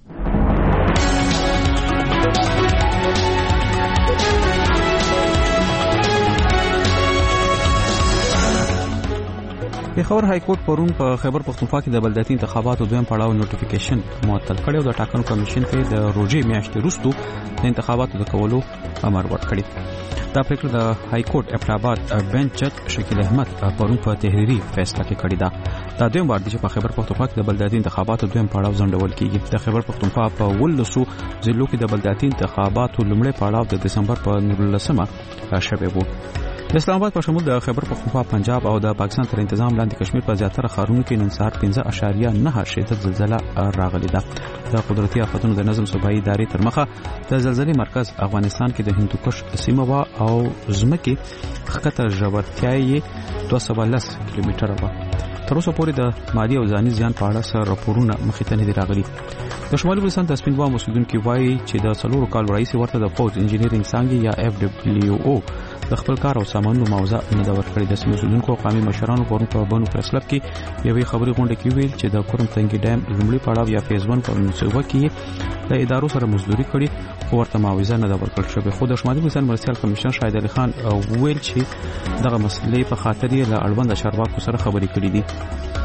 پیښور های کورټ پرون په خیبر پښتونخوا کې د بلدیاتي انتخاباتو دویم پړاو نوټیفیکیشن معطل کړی او د ټاکنو کمیشن ته د روزې میاشتې وروسته د انتخاباتو د کولو امر ورکړی. دا پریکړه د های کورټ اپټاباد بنچ جج شکیل احمد پرون په تحریري فیصله کې کړې ده. دا دویم وار دی چې په خیبر پښتونخوا کې د بلدیاتي انتخاباتو دویم پړاو ځنډول کیږي. د خیبر پښتونخوا په ولسو ضلعو کې د بلدیاتي انتخاباتو لومړی پړاو د دسمبر په نولسمه شوی و. د اسلام آباد په شمول د خیبر پښتونخوا، پنجاب او د پاکستان تر تنظیم لاندې کشمیر په زیاتره ښارونو کې نن سهار پنځه اعشاریه نه شدت زلزلہ راغلې ده. د قدرتي آفتونو د نظم صوبایي ادارې تر مخه د زلزلې مرکز افغانستان کې د هندوکش سیمه وا او ځمکې ښکته ژورتیا یې دوه سوه لس کیلومتره وه. تر اوسه پورې د مالي او ځاني زیان په اړه سره راپورونه مخې ته نه دي راغلي. د شمالي افغانستان د سپین بام اوسیدونکي وایي چې د څلورو کالو راهیسې ورته د فوج انجینیرینګ څانګې یا اف ډبلیو او د خپل کار او سامانونو موضوع نه دا ورکړي. د سیمې اوسیدونکو قومي مشرانو پرون په بنو پریس کلب کې یوې خبري غونډه کې ویل چې د کورم تنګي ډیم لومړی پړاو یا فیز ون په منصوبه کې د ادارو سره مزدوري کړي خو ورته معاوضه نه دا ورکړل شوې. خو د شمالي افغانستان مرستیال کمشنر شاهد علي خان ویل چې دغه مسلې په خاطر یې له اړوند چارواکو سره خبرې کړې دي.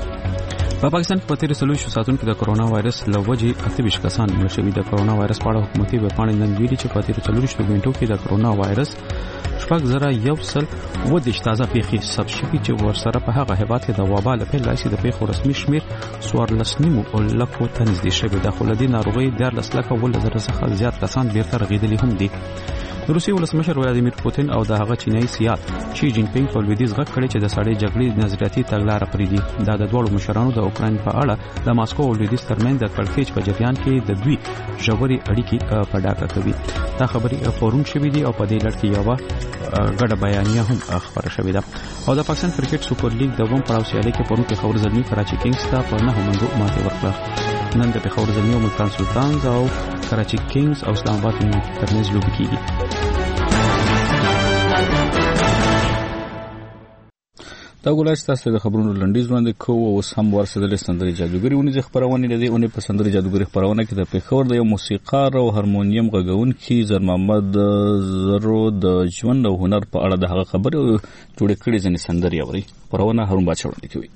په پاکستان کې په تیرو څلوېښتو ساعتونو کې د کرونا وایرس له وجې اته ویشت کسان مړه شوي. د کرونا وایرس په اړه حکومتي ویبپاڼې نن ویلي چې په تیرو څلوېښتو غنټو کې د کرونا وایرس شپږ زره یو سل اووه دېرش تازه پیښې ثبت شوي چې ورسره په هغه هېواد کې د وبا له پیل راهیسې د پیښو رسمي شمېر څوارلس نیمو لکو ته نږدې شوی ده. خو له دې ناروغۍ دیارلس لکه اوولس زره څخه زیات کسان بیرته رغېدلي هم دي. د روسیې ولسمشر ولادیمیر پوتین او د هغه چینایي سیال شي جین پینګ په لویدیځ غږ کړی چې د سړې جګړې نظریاتي تګلاره پرېږدي. دا د دواړو مشرانو د اوکراین په اړه د ماسکو او لویدیځ ترمنځ د کړکېچ په جریان کې د دوی ژورې اړیکې په ډاګه کوي. دا خبرې پرون شوې دي او په دې لړ کې یوه ګډه بیانیه هم خبره شوې ده. او د پاکستان کرکټ سوپر لیګ د دویم پړاو سیالۍ کې پرون پېښور زلمي کراچي کینګز ته په نهو منډو ماتې ورکړه. نن د پېښور زلمي او ملتان سلطانز او کراچي کینګز او اسلام آباد ترمنځ لوبې کېږي. دا ګولای تاسو د خبرونو لنډیز وړاندې کوو او اوس هم ورسېدلې سندرې جادوګري ونې خبرونه لدی اونې په سندرې جادوګري خبرونه کې د پیښور د یو موسیقار او هارمونیم غږونکي زر محمد زرو د ژوند او هنر په اړه د هغه خبرې جوړې کړې ځنې سندرې اوري. خبرونه هارون بادشاه وړاندې کوي.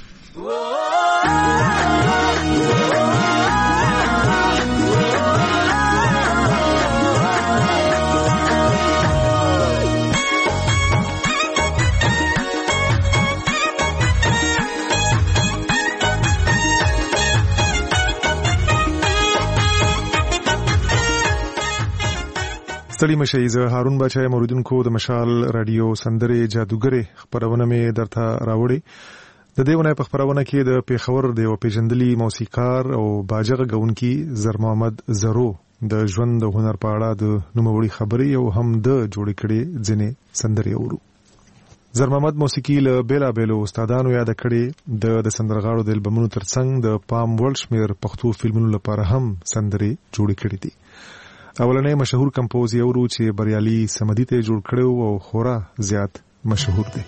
ستړي مشئ. زه هارون بادشاه موریدونکو د مشال رادیو سندرې جادوګري خبرونه مې درته راوړې. د دې ونې په خبرونه کې د پیښور د یو پیژندلي موسیقار او باجغه غونکي زر محمد زرو د ژوند او هنر په اړه د نوموړي خبرې او هم د جوړې کړې ځینې سندرې اورو. زر محمد موسیقي له بیلا بیلو استادانو یاد کړي. د د سندرغاړو د البومونو ترڅنګ د پام ورلد شمیر پښتو فلمونو لپاره هم سندرې جوړې کړې دي. اولنې مشهور کمپوز یې ورو چې بریالي سمدي ته جوړ کړو او خورا زیات مشهور دی.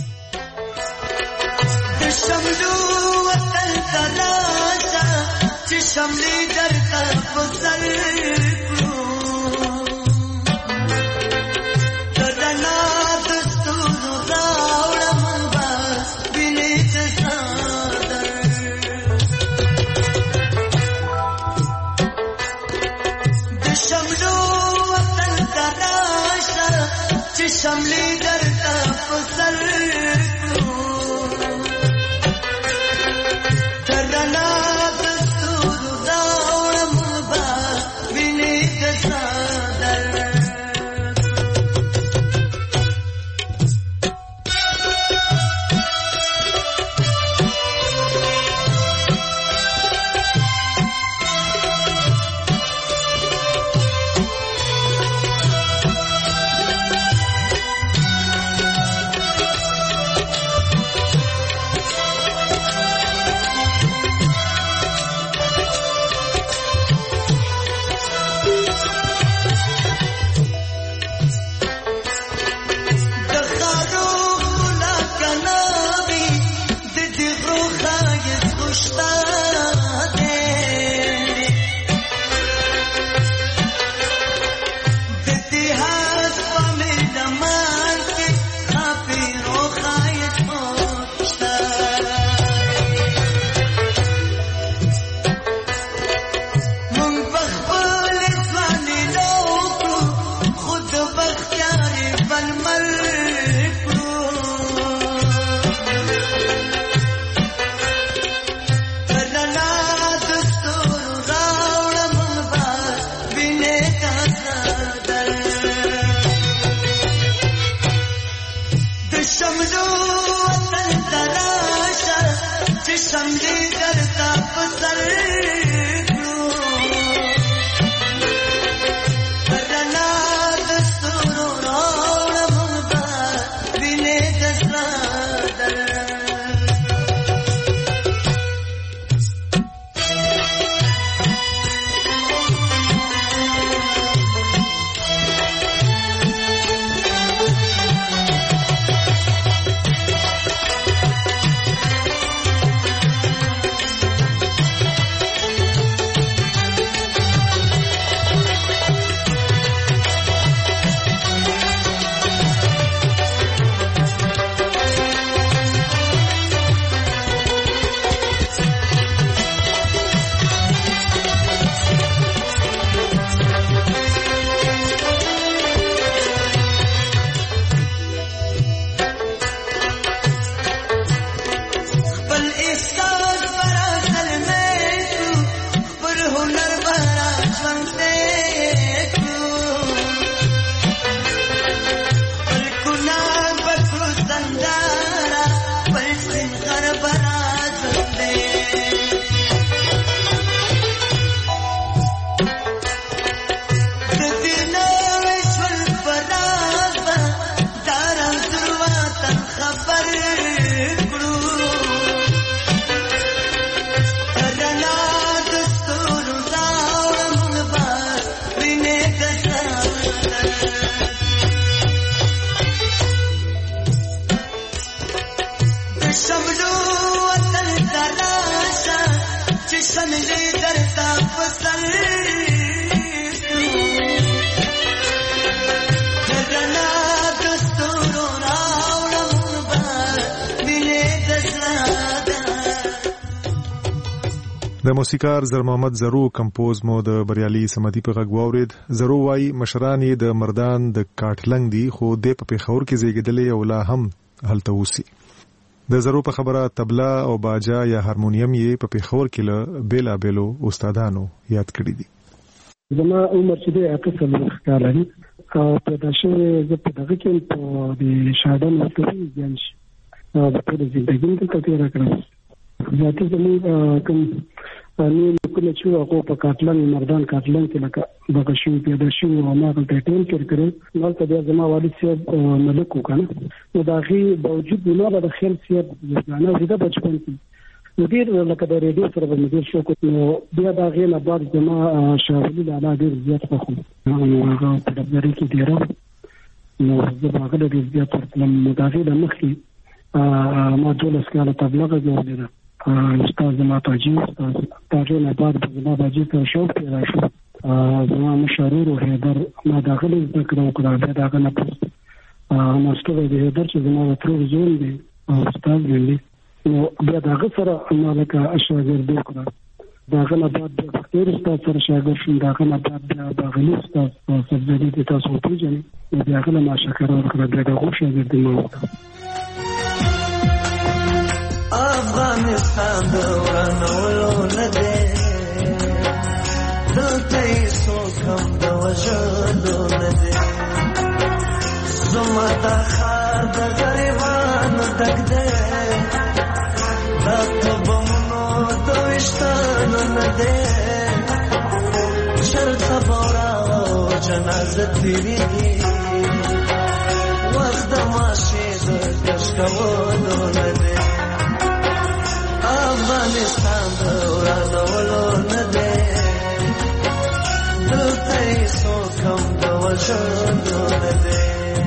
شملی در تفصل کو ترنا دستور داوم با بینی تصادر مل کړو رڼا د ستورو راوړم بار وینې کا صدر د شملو وطن تراشه چې شملې درته په سر د موسیقار زر محمد زرو کمپوز مو د بریالي سمدي په غږ واورید. زرو وايي مشران یې د مردان د کاټلنګ دي خو د په پېښور کې زیږیدلې او لا هم هلته اوسي. د زرو په خبره طبله او باجا یا هارمونیم یې په پېښور کې له بیلا بیلو استادانو یاد کړی دي. زما عمر چې د اته څلوېښت کاله دی او پیدا شوی زه په دغه کې په د شاډن ورکوي ځان شي او په ټوله زندګي مې دلته تېره کړه. ذاتي زموږ کوم نیم کله چې هغه په کاټلنګ مردان کاټلنګ کې لکه دغه شوي پیدا شوي او ما دلته ټیم تېر کړی. هلته بیا زما والد صاحب ملک و که نه نو د هغې باوجود ما به د خیل صاحب زنانه ویده بچپن کې نو ډېر لکه د ریډیو سره به مې ډېر شوق نو بیا د هغې نه بعد زما شاولي لالا ډېر زیات خوښ و نو هغه په ډبرې کې ډېره نو زه به هغه له ډېر زیات ورتلم. نو د هغې نه مخکې ما دولس کاله طبله غږولې ده. استاد زما تاجي استاد تاجي نه بعد زما باجي ته شوق پیدا شو. زما مشر ورور حیدر ما د هغه زده کړه وکړه. بیا د هغه نه پوس ماسټر د حیدر چې زما د ترور زوی دی او استاد دی نو بیا د هغه سره ما لکه شاګردي وکړه. د هغه نه بعد بیا بختیار استاد سره شاګرد شوم. د هغه نه بعد بیا باغلي استاد سبزدي د تاسو وپېژنئ نو د هغه نه ما شکر ورکړه. بیا د هغو شاګردي ما وکړه. افغانستان د ورانولو نه دی دلته یې څوک هم د وژلو نه دی. زما دا ښار د غریبانو ډک دی دا په بمونو د ویشتانو نه دی. چېرته به وراو جنازه تېرېږي وخت د ماشې د کش کولو نه دی. افغانستان د ورانولو نه دی دلته یې څوک هم د وژلو نه دی.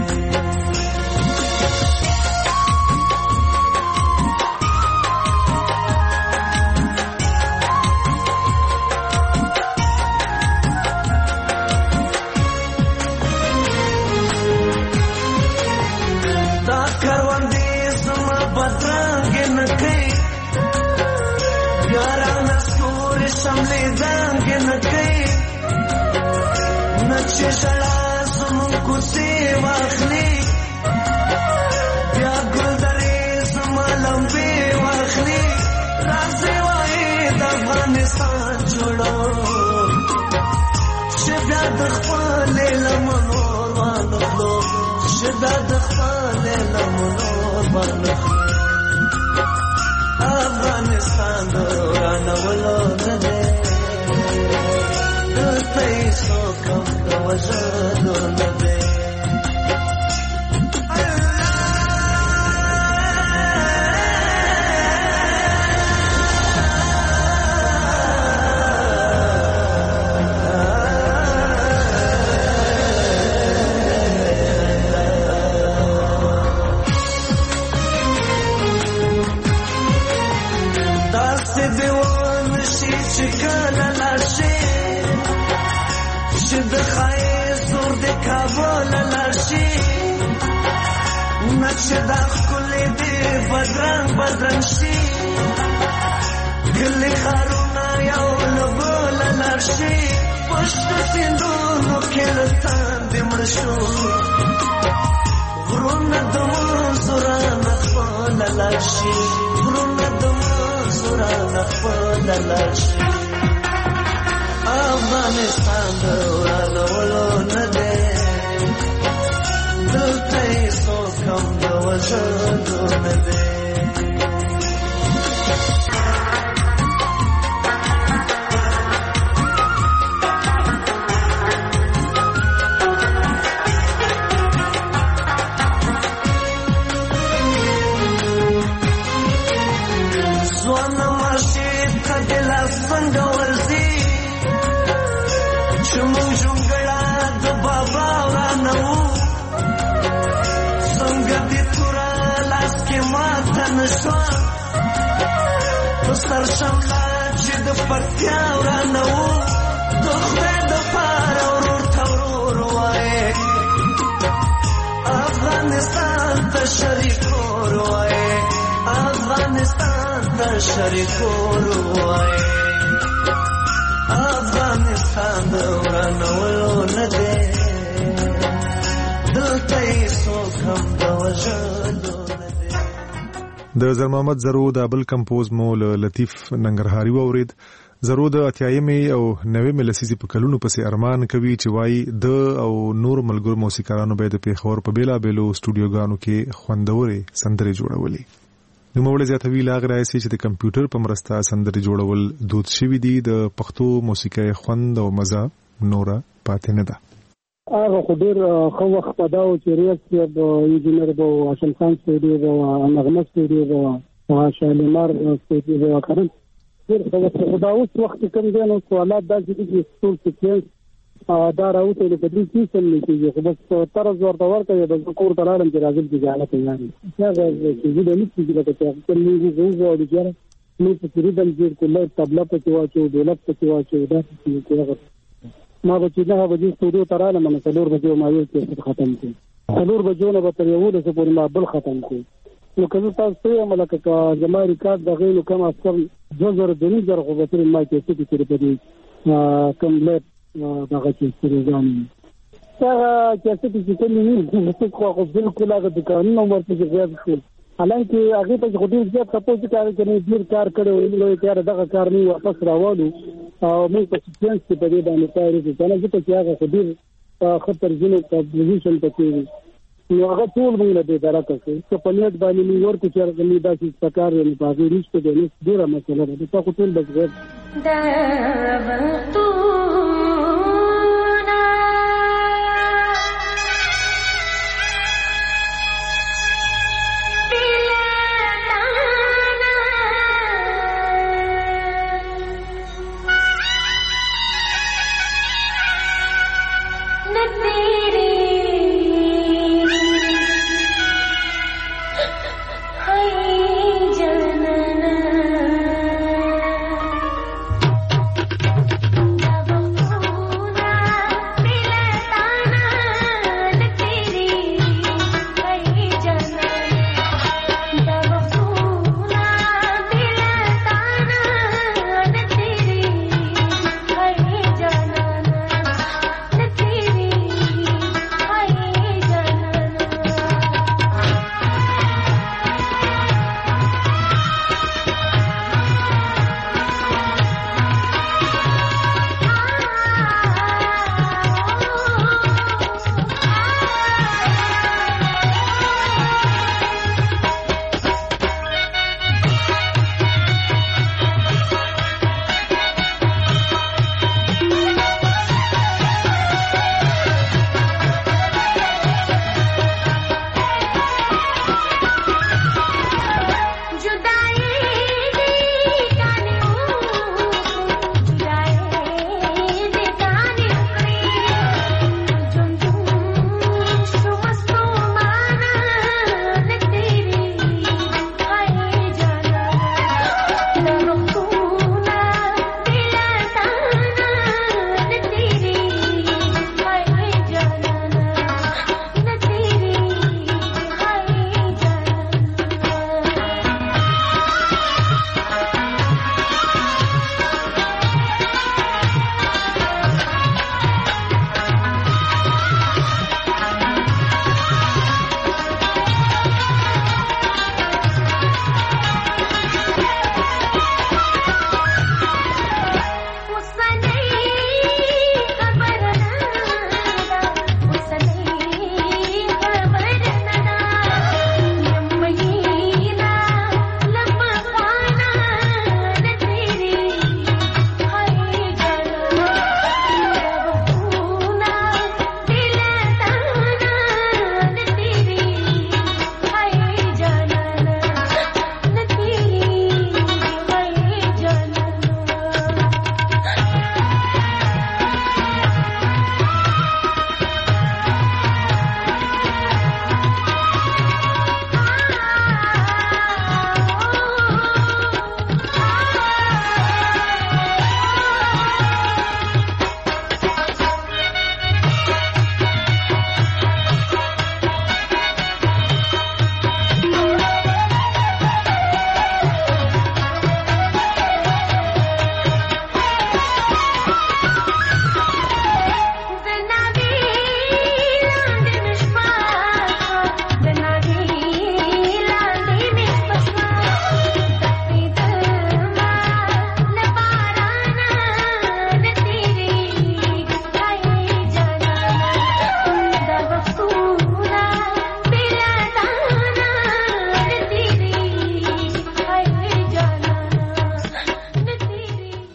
دا کروندې زما بدرنګې نه کوي یارانه ستوري شملې زنګې نه کوي نه چې ژړا زموږ کوڅې واخلي شدا د خپل لمنو باندې افغانستان دورانه ولونه ده د پیسو کم د وژلو نه ده نقشدا خلی دی بدرنگ بدرنگ شی گلی خارونا یو لبول لرشی پشت سندونو کلستان دی مرشو غرون دمو زوران اخفال لرشی غرون دمو زوران اخفال لرشی افغانستان دوران ولو نده دلته سوز کم دو وجدو نده زوانا ماشید کدلا سنگ ورزی چمون جنگلا دو بابا ورانو نشوا پسر شملا چې د پرتیا ورانه وو د خدای د پاره ورور ته ورور وایي افغانستان ته شریک ور وایي افغانستان ته شریک ور وایي افغانستان د ورانه ولونه دی دلته یې څوک هم د وژلو د زر محمد زرو د بل کمپوز مو لطیف ننګرهاري واورید. زرو د اتیایمې او نوې لسیزې په کلونو پسې ارمان کوي چې وایي د او نور ملګرو موسیقارانو به د پیښور په بیلا بیلو سټوډیوګانو کې خوندورې سندرې جوړولې. نوموړی زیاتوي لا غواړي چې د کمپیوټر په مرسته سندرې جوړول دود شوي دي، د پښتو موسیقۍ خوند او مزه نوره پاتې نه ده. هغه خو ډېر ښه وخت په دا و چې ریاض صاحب انجینر به و، هاشم خان سعودي به و، نغمه سعودي به و، شالیمار سعودي به و، کرن ډېر ښه وخت خو دا اوس وخت کم دی نو سوالات داسې دي چې ټول سیکوینس دا راوتی نو په دې سیسټم نه کېږي، خو بس طرز ورته ورکوي بس زه کور ته راغلم چې راځم چې جاله تیار یم هغه چې زه نه کېږي لکه چې هغه موږ وغواړو چې یاره موږ پکې ریدم جوړ کړو، لایټ طبله پکې واچوو، ډولک پکې واچوو، داسې چې هغه ما به چې نهه بجې سټوډیو ته رالم نو څلور بجې ما یو کیسټ ختم کړو، څلور بجو نه به تر یولسو پورې ما بل ختم کړو. نو که زه تاسو ته وایم لکه که زما ریکارډ دغې نو کم از کم دوه زره دوه نیم زره خو به صرف ما کیسټ کړي په دې کم لیټ دغه کیسټ ځان هغه کیسټ چې کوم نه خو خو بالکل هغه دکانونه ورته زیات شو، حالانکه هغه په خو ډیر زیات سپورټ کار کوي، ډیر کار کړو، نو یې دغه کار نه واپس راوړو او موږ په سیکوینس کې په دې باندې کار وکړو. کنه چې هغه خو ډیر خطر جنو په پوزیشن پکې نو هغه ټول موږ له دې درکه چې په نیت باندې موږ ورته چې موږ داسې پکار نه پاږي نشته د نس ډیره مسله ده تاسو ټول بس غیر دا تو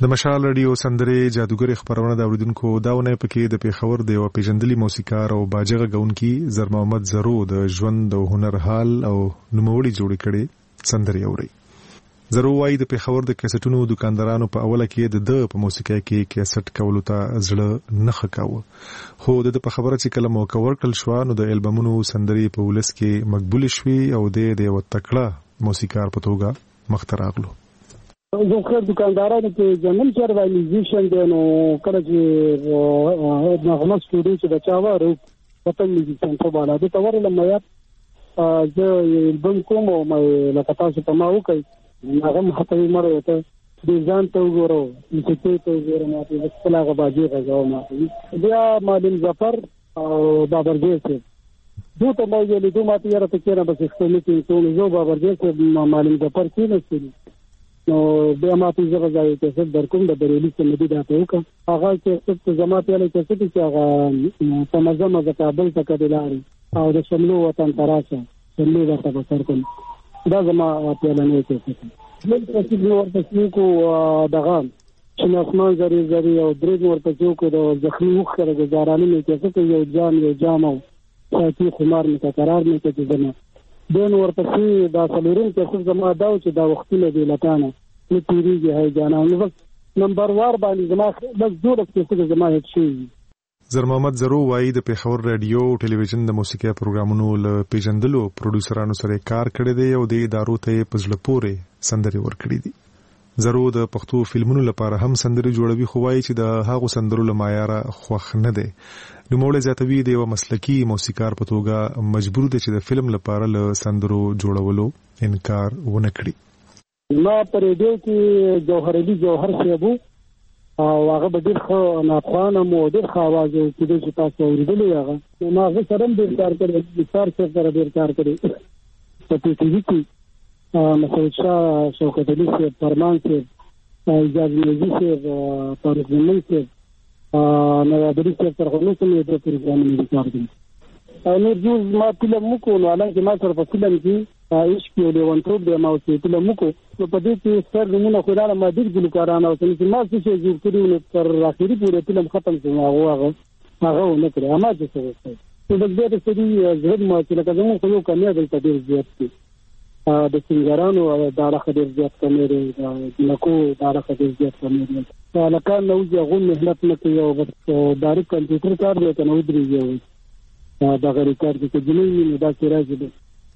د مشال رادیو سندرې جادوګر خبرونه د اوریدونکو داونه پکې د پیښور د یو پیژندلي موسیقار او باجغه غونکي زر محمد زرو د ژوند او هنر حال او نوموړي جوړ کړي سندرې اوري. زرو وايي د پیښور د کیسټونو دکاندارانو په اوله کې د په موسیقۍ کې کیسټ کولو ته زړه نه خکاوه، خو د په خبره چې کله موقع ورکړل شو نو د البومونو سندرې په ولس کې مقبول شوي او د یو تکړه موسیقار په توګه مخ ته راغلو. زه خو دکاندارانو کې جنن چر وایلیزیشن دی نو کله چې نغمه سټوډیو چې د چا واره پتن میوزیشن په بالا د تور لمه یا زه البوم کوم او مې لکه تاسو په ما وکړي هغه حتی مړ ته د ځان ته وګورو چې ته وګورم چې خپل هغه باجی غواړم ما بیا معلم ظفر او بابرجی سره دوی ته مې ویلي دوی ماته یاره ته کېنه بس خپل کې ټول زه بابرجی سره معلم ظفر کې نشم نو بیا ماته زه ځای ته څه درکوم د بریلی سمدي دا ته وکړه هغه چې څه جماعت یې له څه چې هغه په مزه مزه کابل ته کډلاري او د شملو وطن تراشه شملو ورته بسر کوم دا زما په لنه کې څه نن تاسو نو ورته کو دغه چې اسمان زری زری او درې ورته کو د ځخنی وخره گزارانه مې کې څه یو جام یو جام او ساتي خمار مې قرار مې کې ځنه دین ورته دا سلورین کې څه زما دا چې دا وختونه دی لټانه نو تیریږي هاي جانا نو بس نمبر وار باندې زما بس جوړ کې زما هیڅ شي. زر محمد زرو وايي د پیښور رادیو او ټلویزیون د موسیقي پروګرامونو له پیژندلو پروډوسرانو سره کار کړی دی او د ادارو ته پزله پورې سندري ورکړي دي. زرو د پښتو فلمونو لپاره هم سندري جوړوي، خو وايي چې د هغو سندرو له معیار خوښ نه دی. نو موږ زیاتوي د یو مسلکی موسیقار په توګه مجبور دي چې د فلم لپاره له سندرو جوړولو انکار ونه کړي. ما پر دې کې جوهر علي جوهر صاحب او هغه به ډېر ښه ناخوانه مو ډېر ښه اواز یې چې دې تاسو اورېدلی هغه ما هغه سره هم ډېر کار کړی ګیتار سره ډېر کار کړی په ټي وي کې مسعود شاه شوکت علي صاحب فرمان صاحب اجاز نیزي صاحب فاروق زمین صاحب نوابري صاحب سره خو نه سم یې د پروګرامونو کار کړی نو جوز ما فلم وکړو نو حالانکه ما سره په فلم کې عشق یو لیوانټروپ دی ما اوس فلم وکړو نو په دې کې سر نمونه خو رااله ما ډېر ګلوکاران او چې ما څه شي جوړ کړي نو تر اخري پورې فلم ختم شو هغه هغه هغه نه کړی ما څه څه نو د دې د سړي زړه ما چې لکه زموږ خو یو کمیاب دی ډېر زیات دی د سنگرانو او دا راخ ډېر زیات کمې دی نکو دا راخ ډېر زیات کمې دی لکه نو چې هغه مهنت نه کوي او ډایرکټ کمپیوټر کار دی کنه ودرېږي دا غری کار کې جنوي نه دا چې راځي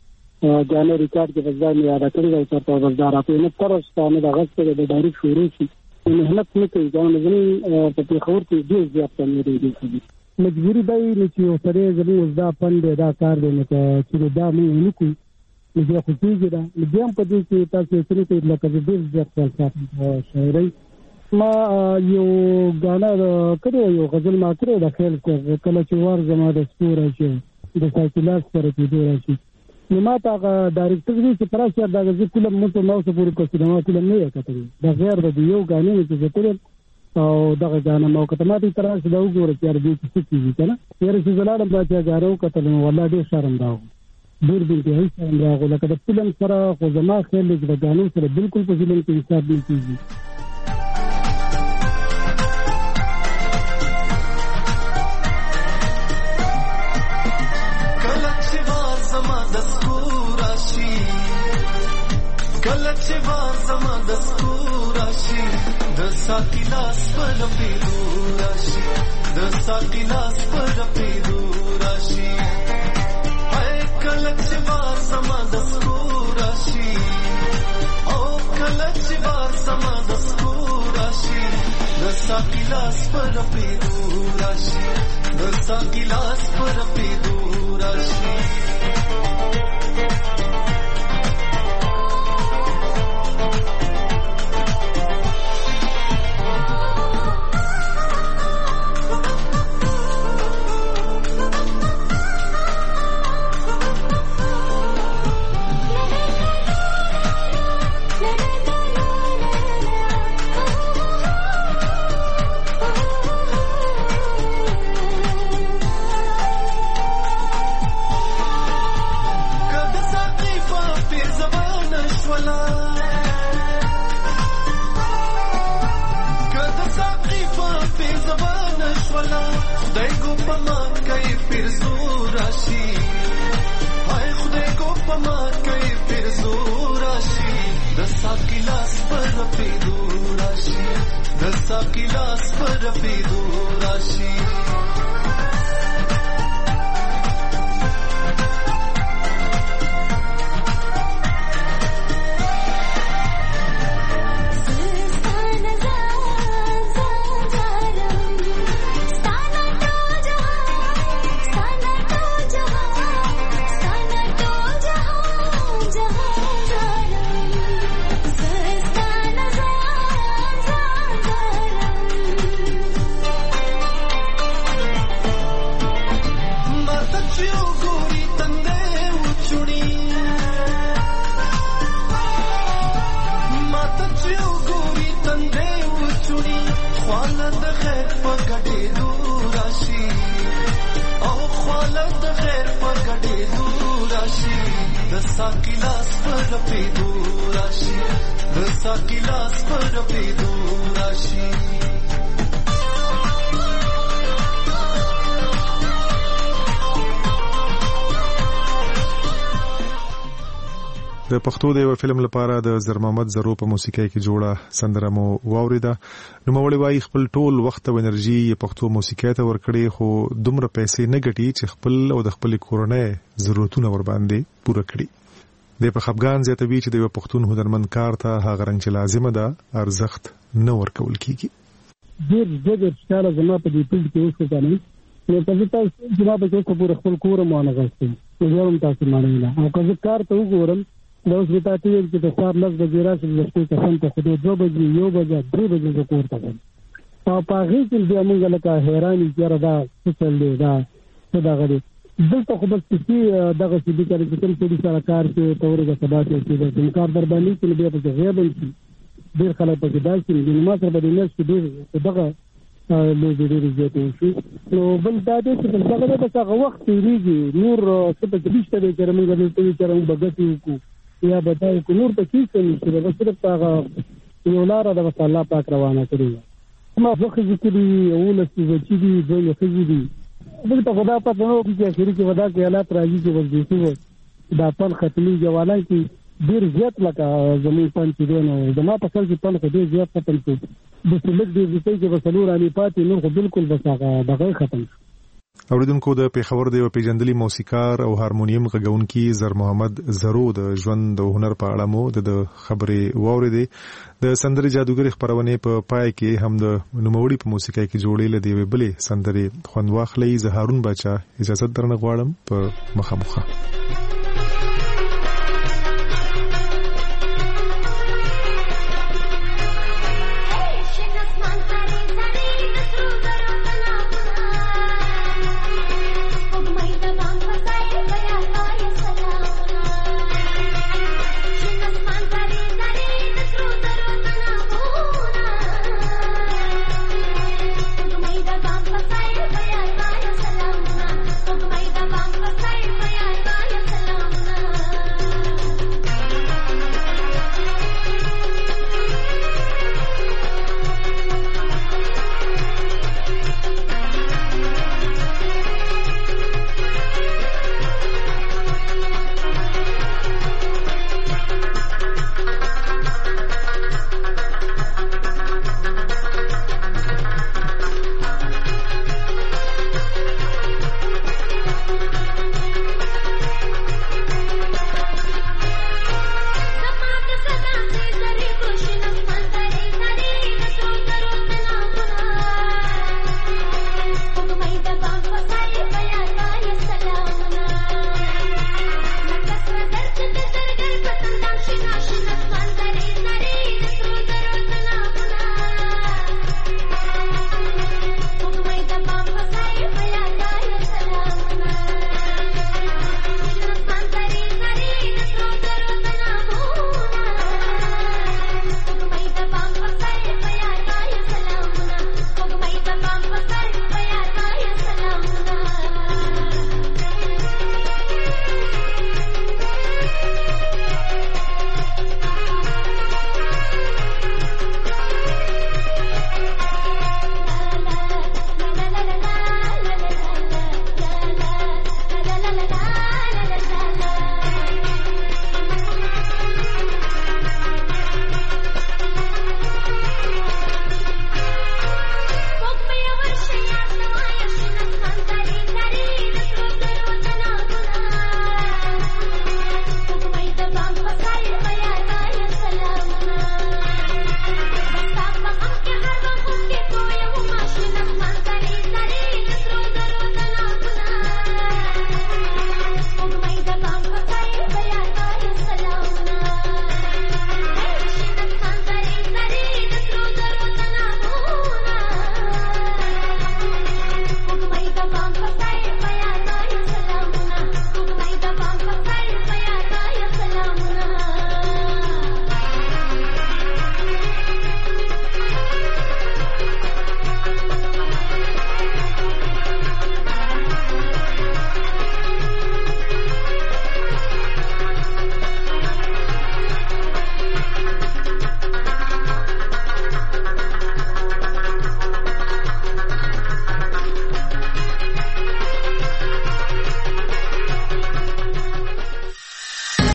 جانه ریکارډ کې وځه نه یاد کړی دا چې په وزدار په نه ترسته دا غږ ته د ډایرکټ شروع شي مهنت نه کوي دا نه ځنی په پیښور کې ډېر زیات کمې دی مجبوری دی چې سره زموږ وزدا پند دا کار دی چې دا موږ نه کوو نو خو کېږي دا بیا په دې کې تاسو سره ته لکه ډېر زیات کار شاعري ما یو غانا کړو یو غزل ما کړو د خیال کې کله چې وار زما د سپور شي د سایکلاس پر کې دی شي نو ما ته ډایرکټر دې چې پراسه دا غزل فلم مو ته نو څه پوری کوي نو فلم نه کتلی دا غیر د یو غانې چې زه او دغه غانا مو کته ما ته تراسه دا وګوره چې دې څه کیږي کنه یاره چې زلاړم دا چې غارو کتل نو والله ډېر شرم راو ډېر دې هیڅ شرم راغو لکه د فلم سره خو زما خیال دې د غانو سره بالکل په فلم کې حساب نه کیږي. ساقلاس پر پیدو راشی د ساقلاس پر پیدو راشی اے کلک بار سما دسکو راشی او کلک بار سما دسکو راشی د ساقلاس پر پیدو راشی د ساقلاس پر پیدو راشی خدای کو پما کوي پیرزو راشي هاي خدای کو پما کوي پیرزو راشي د ساقي لاس پر پیدو راشي د ساقي لاس پر پیدو راشي ساقي لاس پر پیدو راشي د ساقي لاس پر پیدو راشي د پښتو د یو فلم لپاره د زر محمد زرو په موسیقۍ کې جوړه سندره مو واوریده. نو مولوی وايي خپل ټول وخت او انرژي پښتو موسیقۍ ته ورکړي خو دومره پیسې نه ګټي چې خپل او د خپل کورنۍ ضرورتونه ور باندې پوره کړي. د په خپګان زیاتوي چې د یو پښتون هنرمند کار ته هغه رنګ چې لازمه ده ارزښت نه ورکول کیږي. ډېر ډېر ښکاره زما په دې پیل کې اوس کنه نو تاسو تاسو چې ما به څه پوره خپل کور مو نه غوښتم نو ورم تاسو مانه نه او که کار ته وګورم دا اوس به تاسو چې د سهار لږ بجې راشي د خپل قسم ته خو دوه بجې یو بجې درې بجې د کور ته ځم او په هغه کې بیا موږ لکه حیران یو دا څه چل دی دا څه دا غړي دلته خو بس چې دغه چې د کار چې کوم څه سره کار کې تورګه سبا کې چې د کار در باندې چې بیا په غیاب شي ډیر خلک په دې داسې د ما سره به نه شي ډیر دغه له دې ډیر زیاتې شي نو بل دا دې چې دغه د څنګه وخت تیریږي نور څه په دې شته چې موږ د دې چې موږ بغتی کو یا بدای کو نور په کې څه چې د صرف هغه یو لار د الله پاک روانه کړی ما ځکه چې دې اول څه چې دې دوی څه دي بل په خدا په نو کې اخري کې ودا کې حالات راځي چې ورځي دا پن ختمي جوالان کې ډیر زیات لکه زمين پن چې نو زما په خپل کې پن کې ډیر زیات ختم شو د سلک دې چې په سلور علي پاتې نو بالکل بساغه دغه ختم اوریدونکو د پیښور د یو پیژندلي موسیقار او هارمونیم غږونکي زر محمد زرو د ژوند او هنر په اړه مو د خبرې واوریدې. د سندرې جادوګر خبرونه په پای کې هم د نوموړي په موسیقۍ کې جوړې لدی ویلې سندرې خوند واخلې. زه هارون بچا اجازه درنه غواړم په مخه مخه.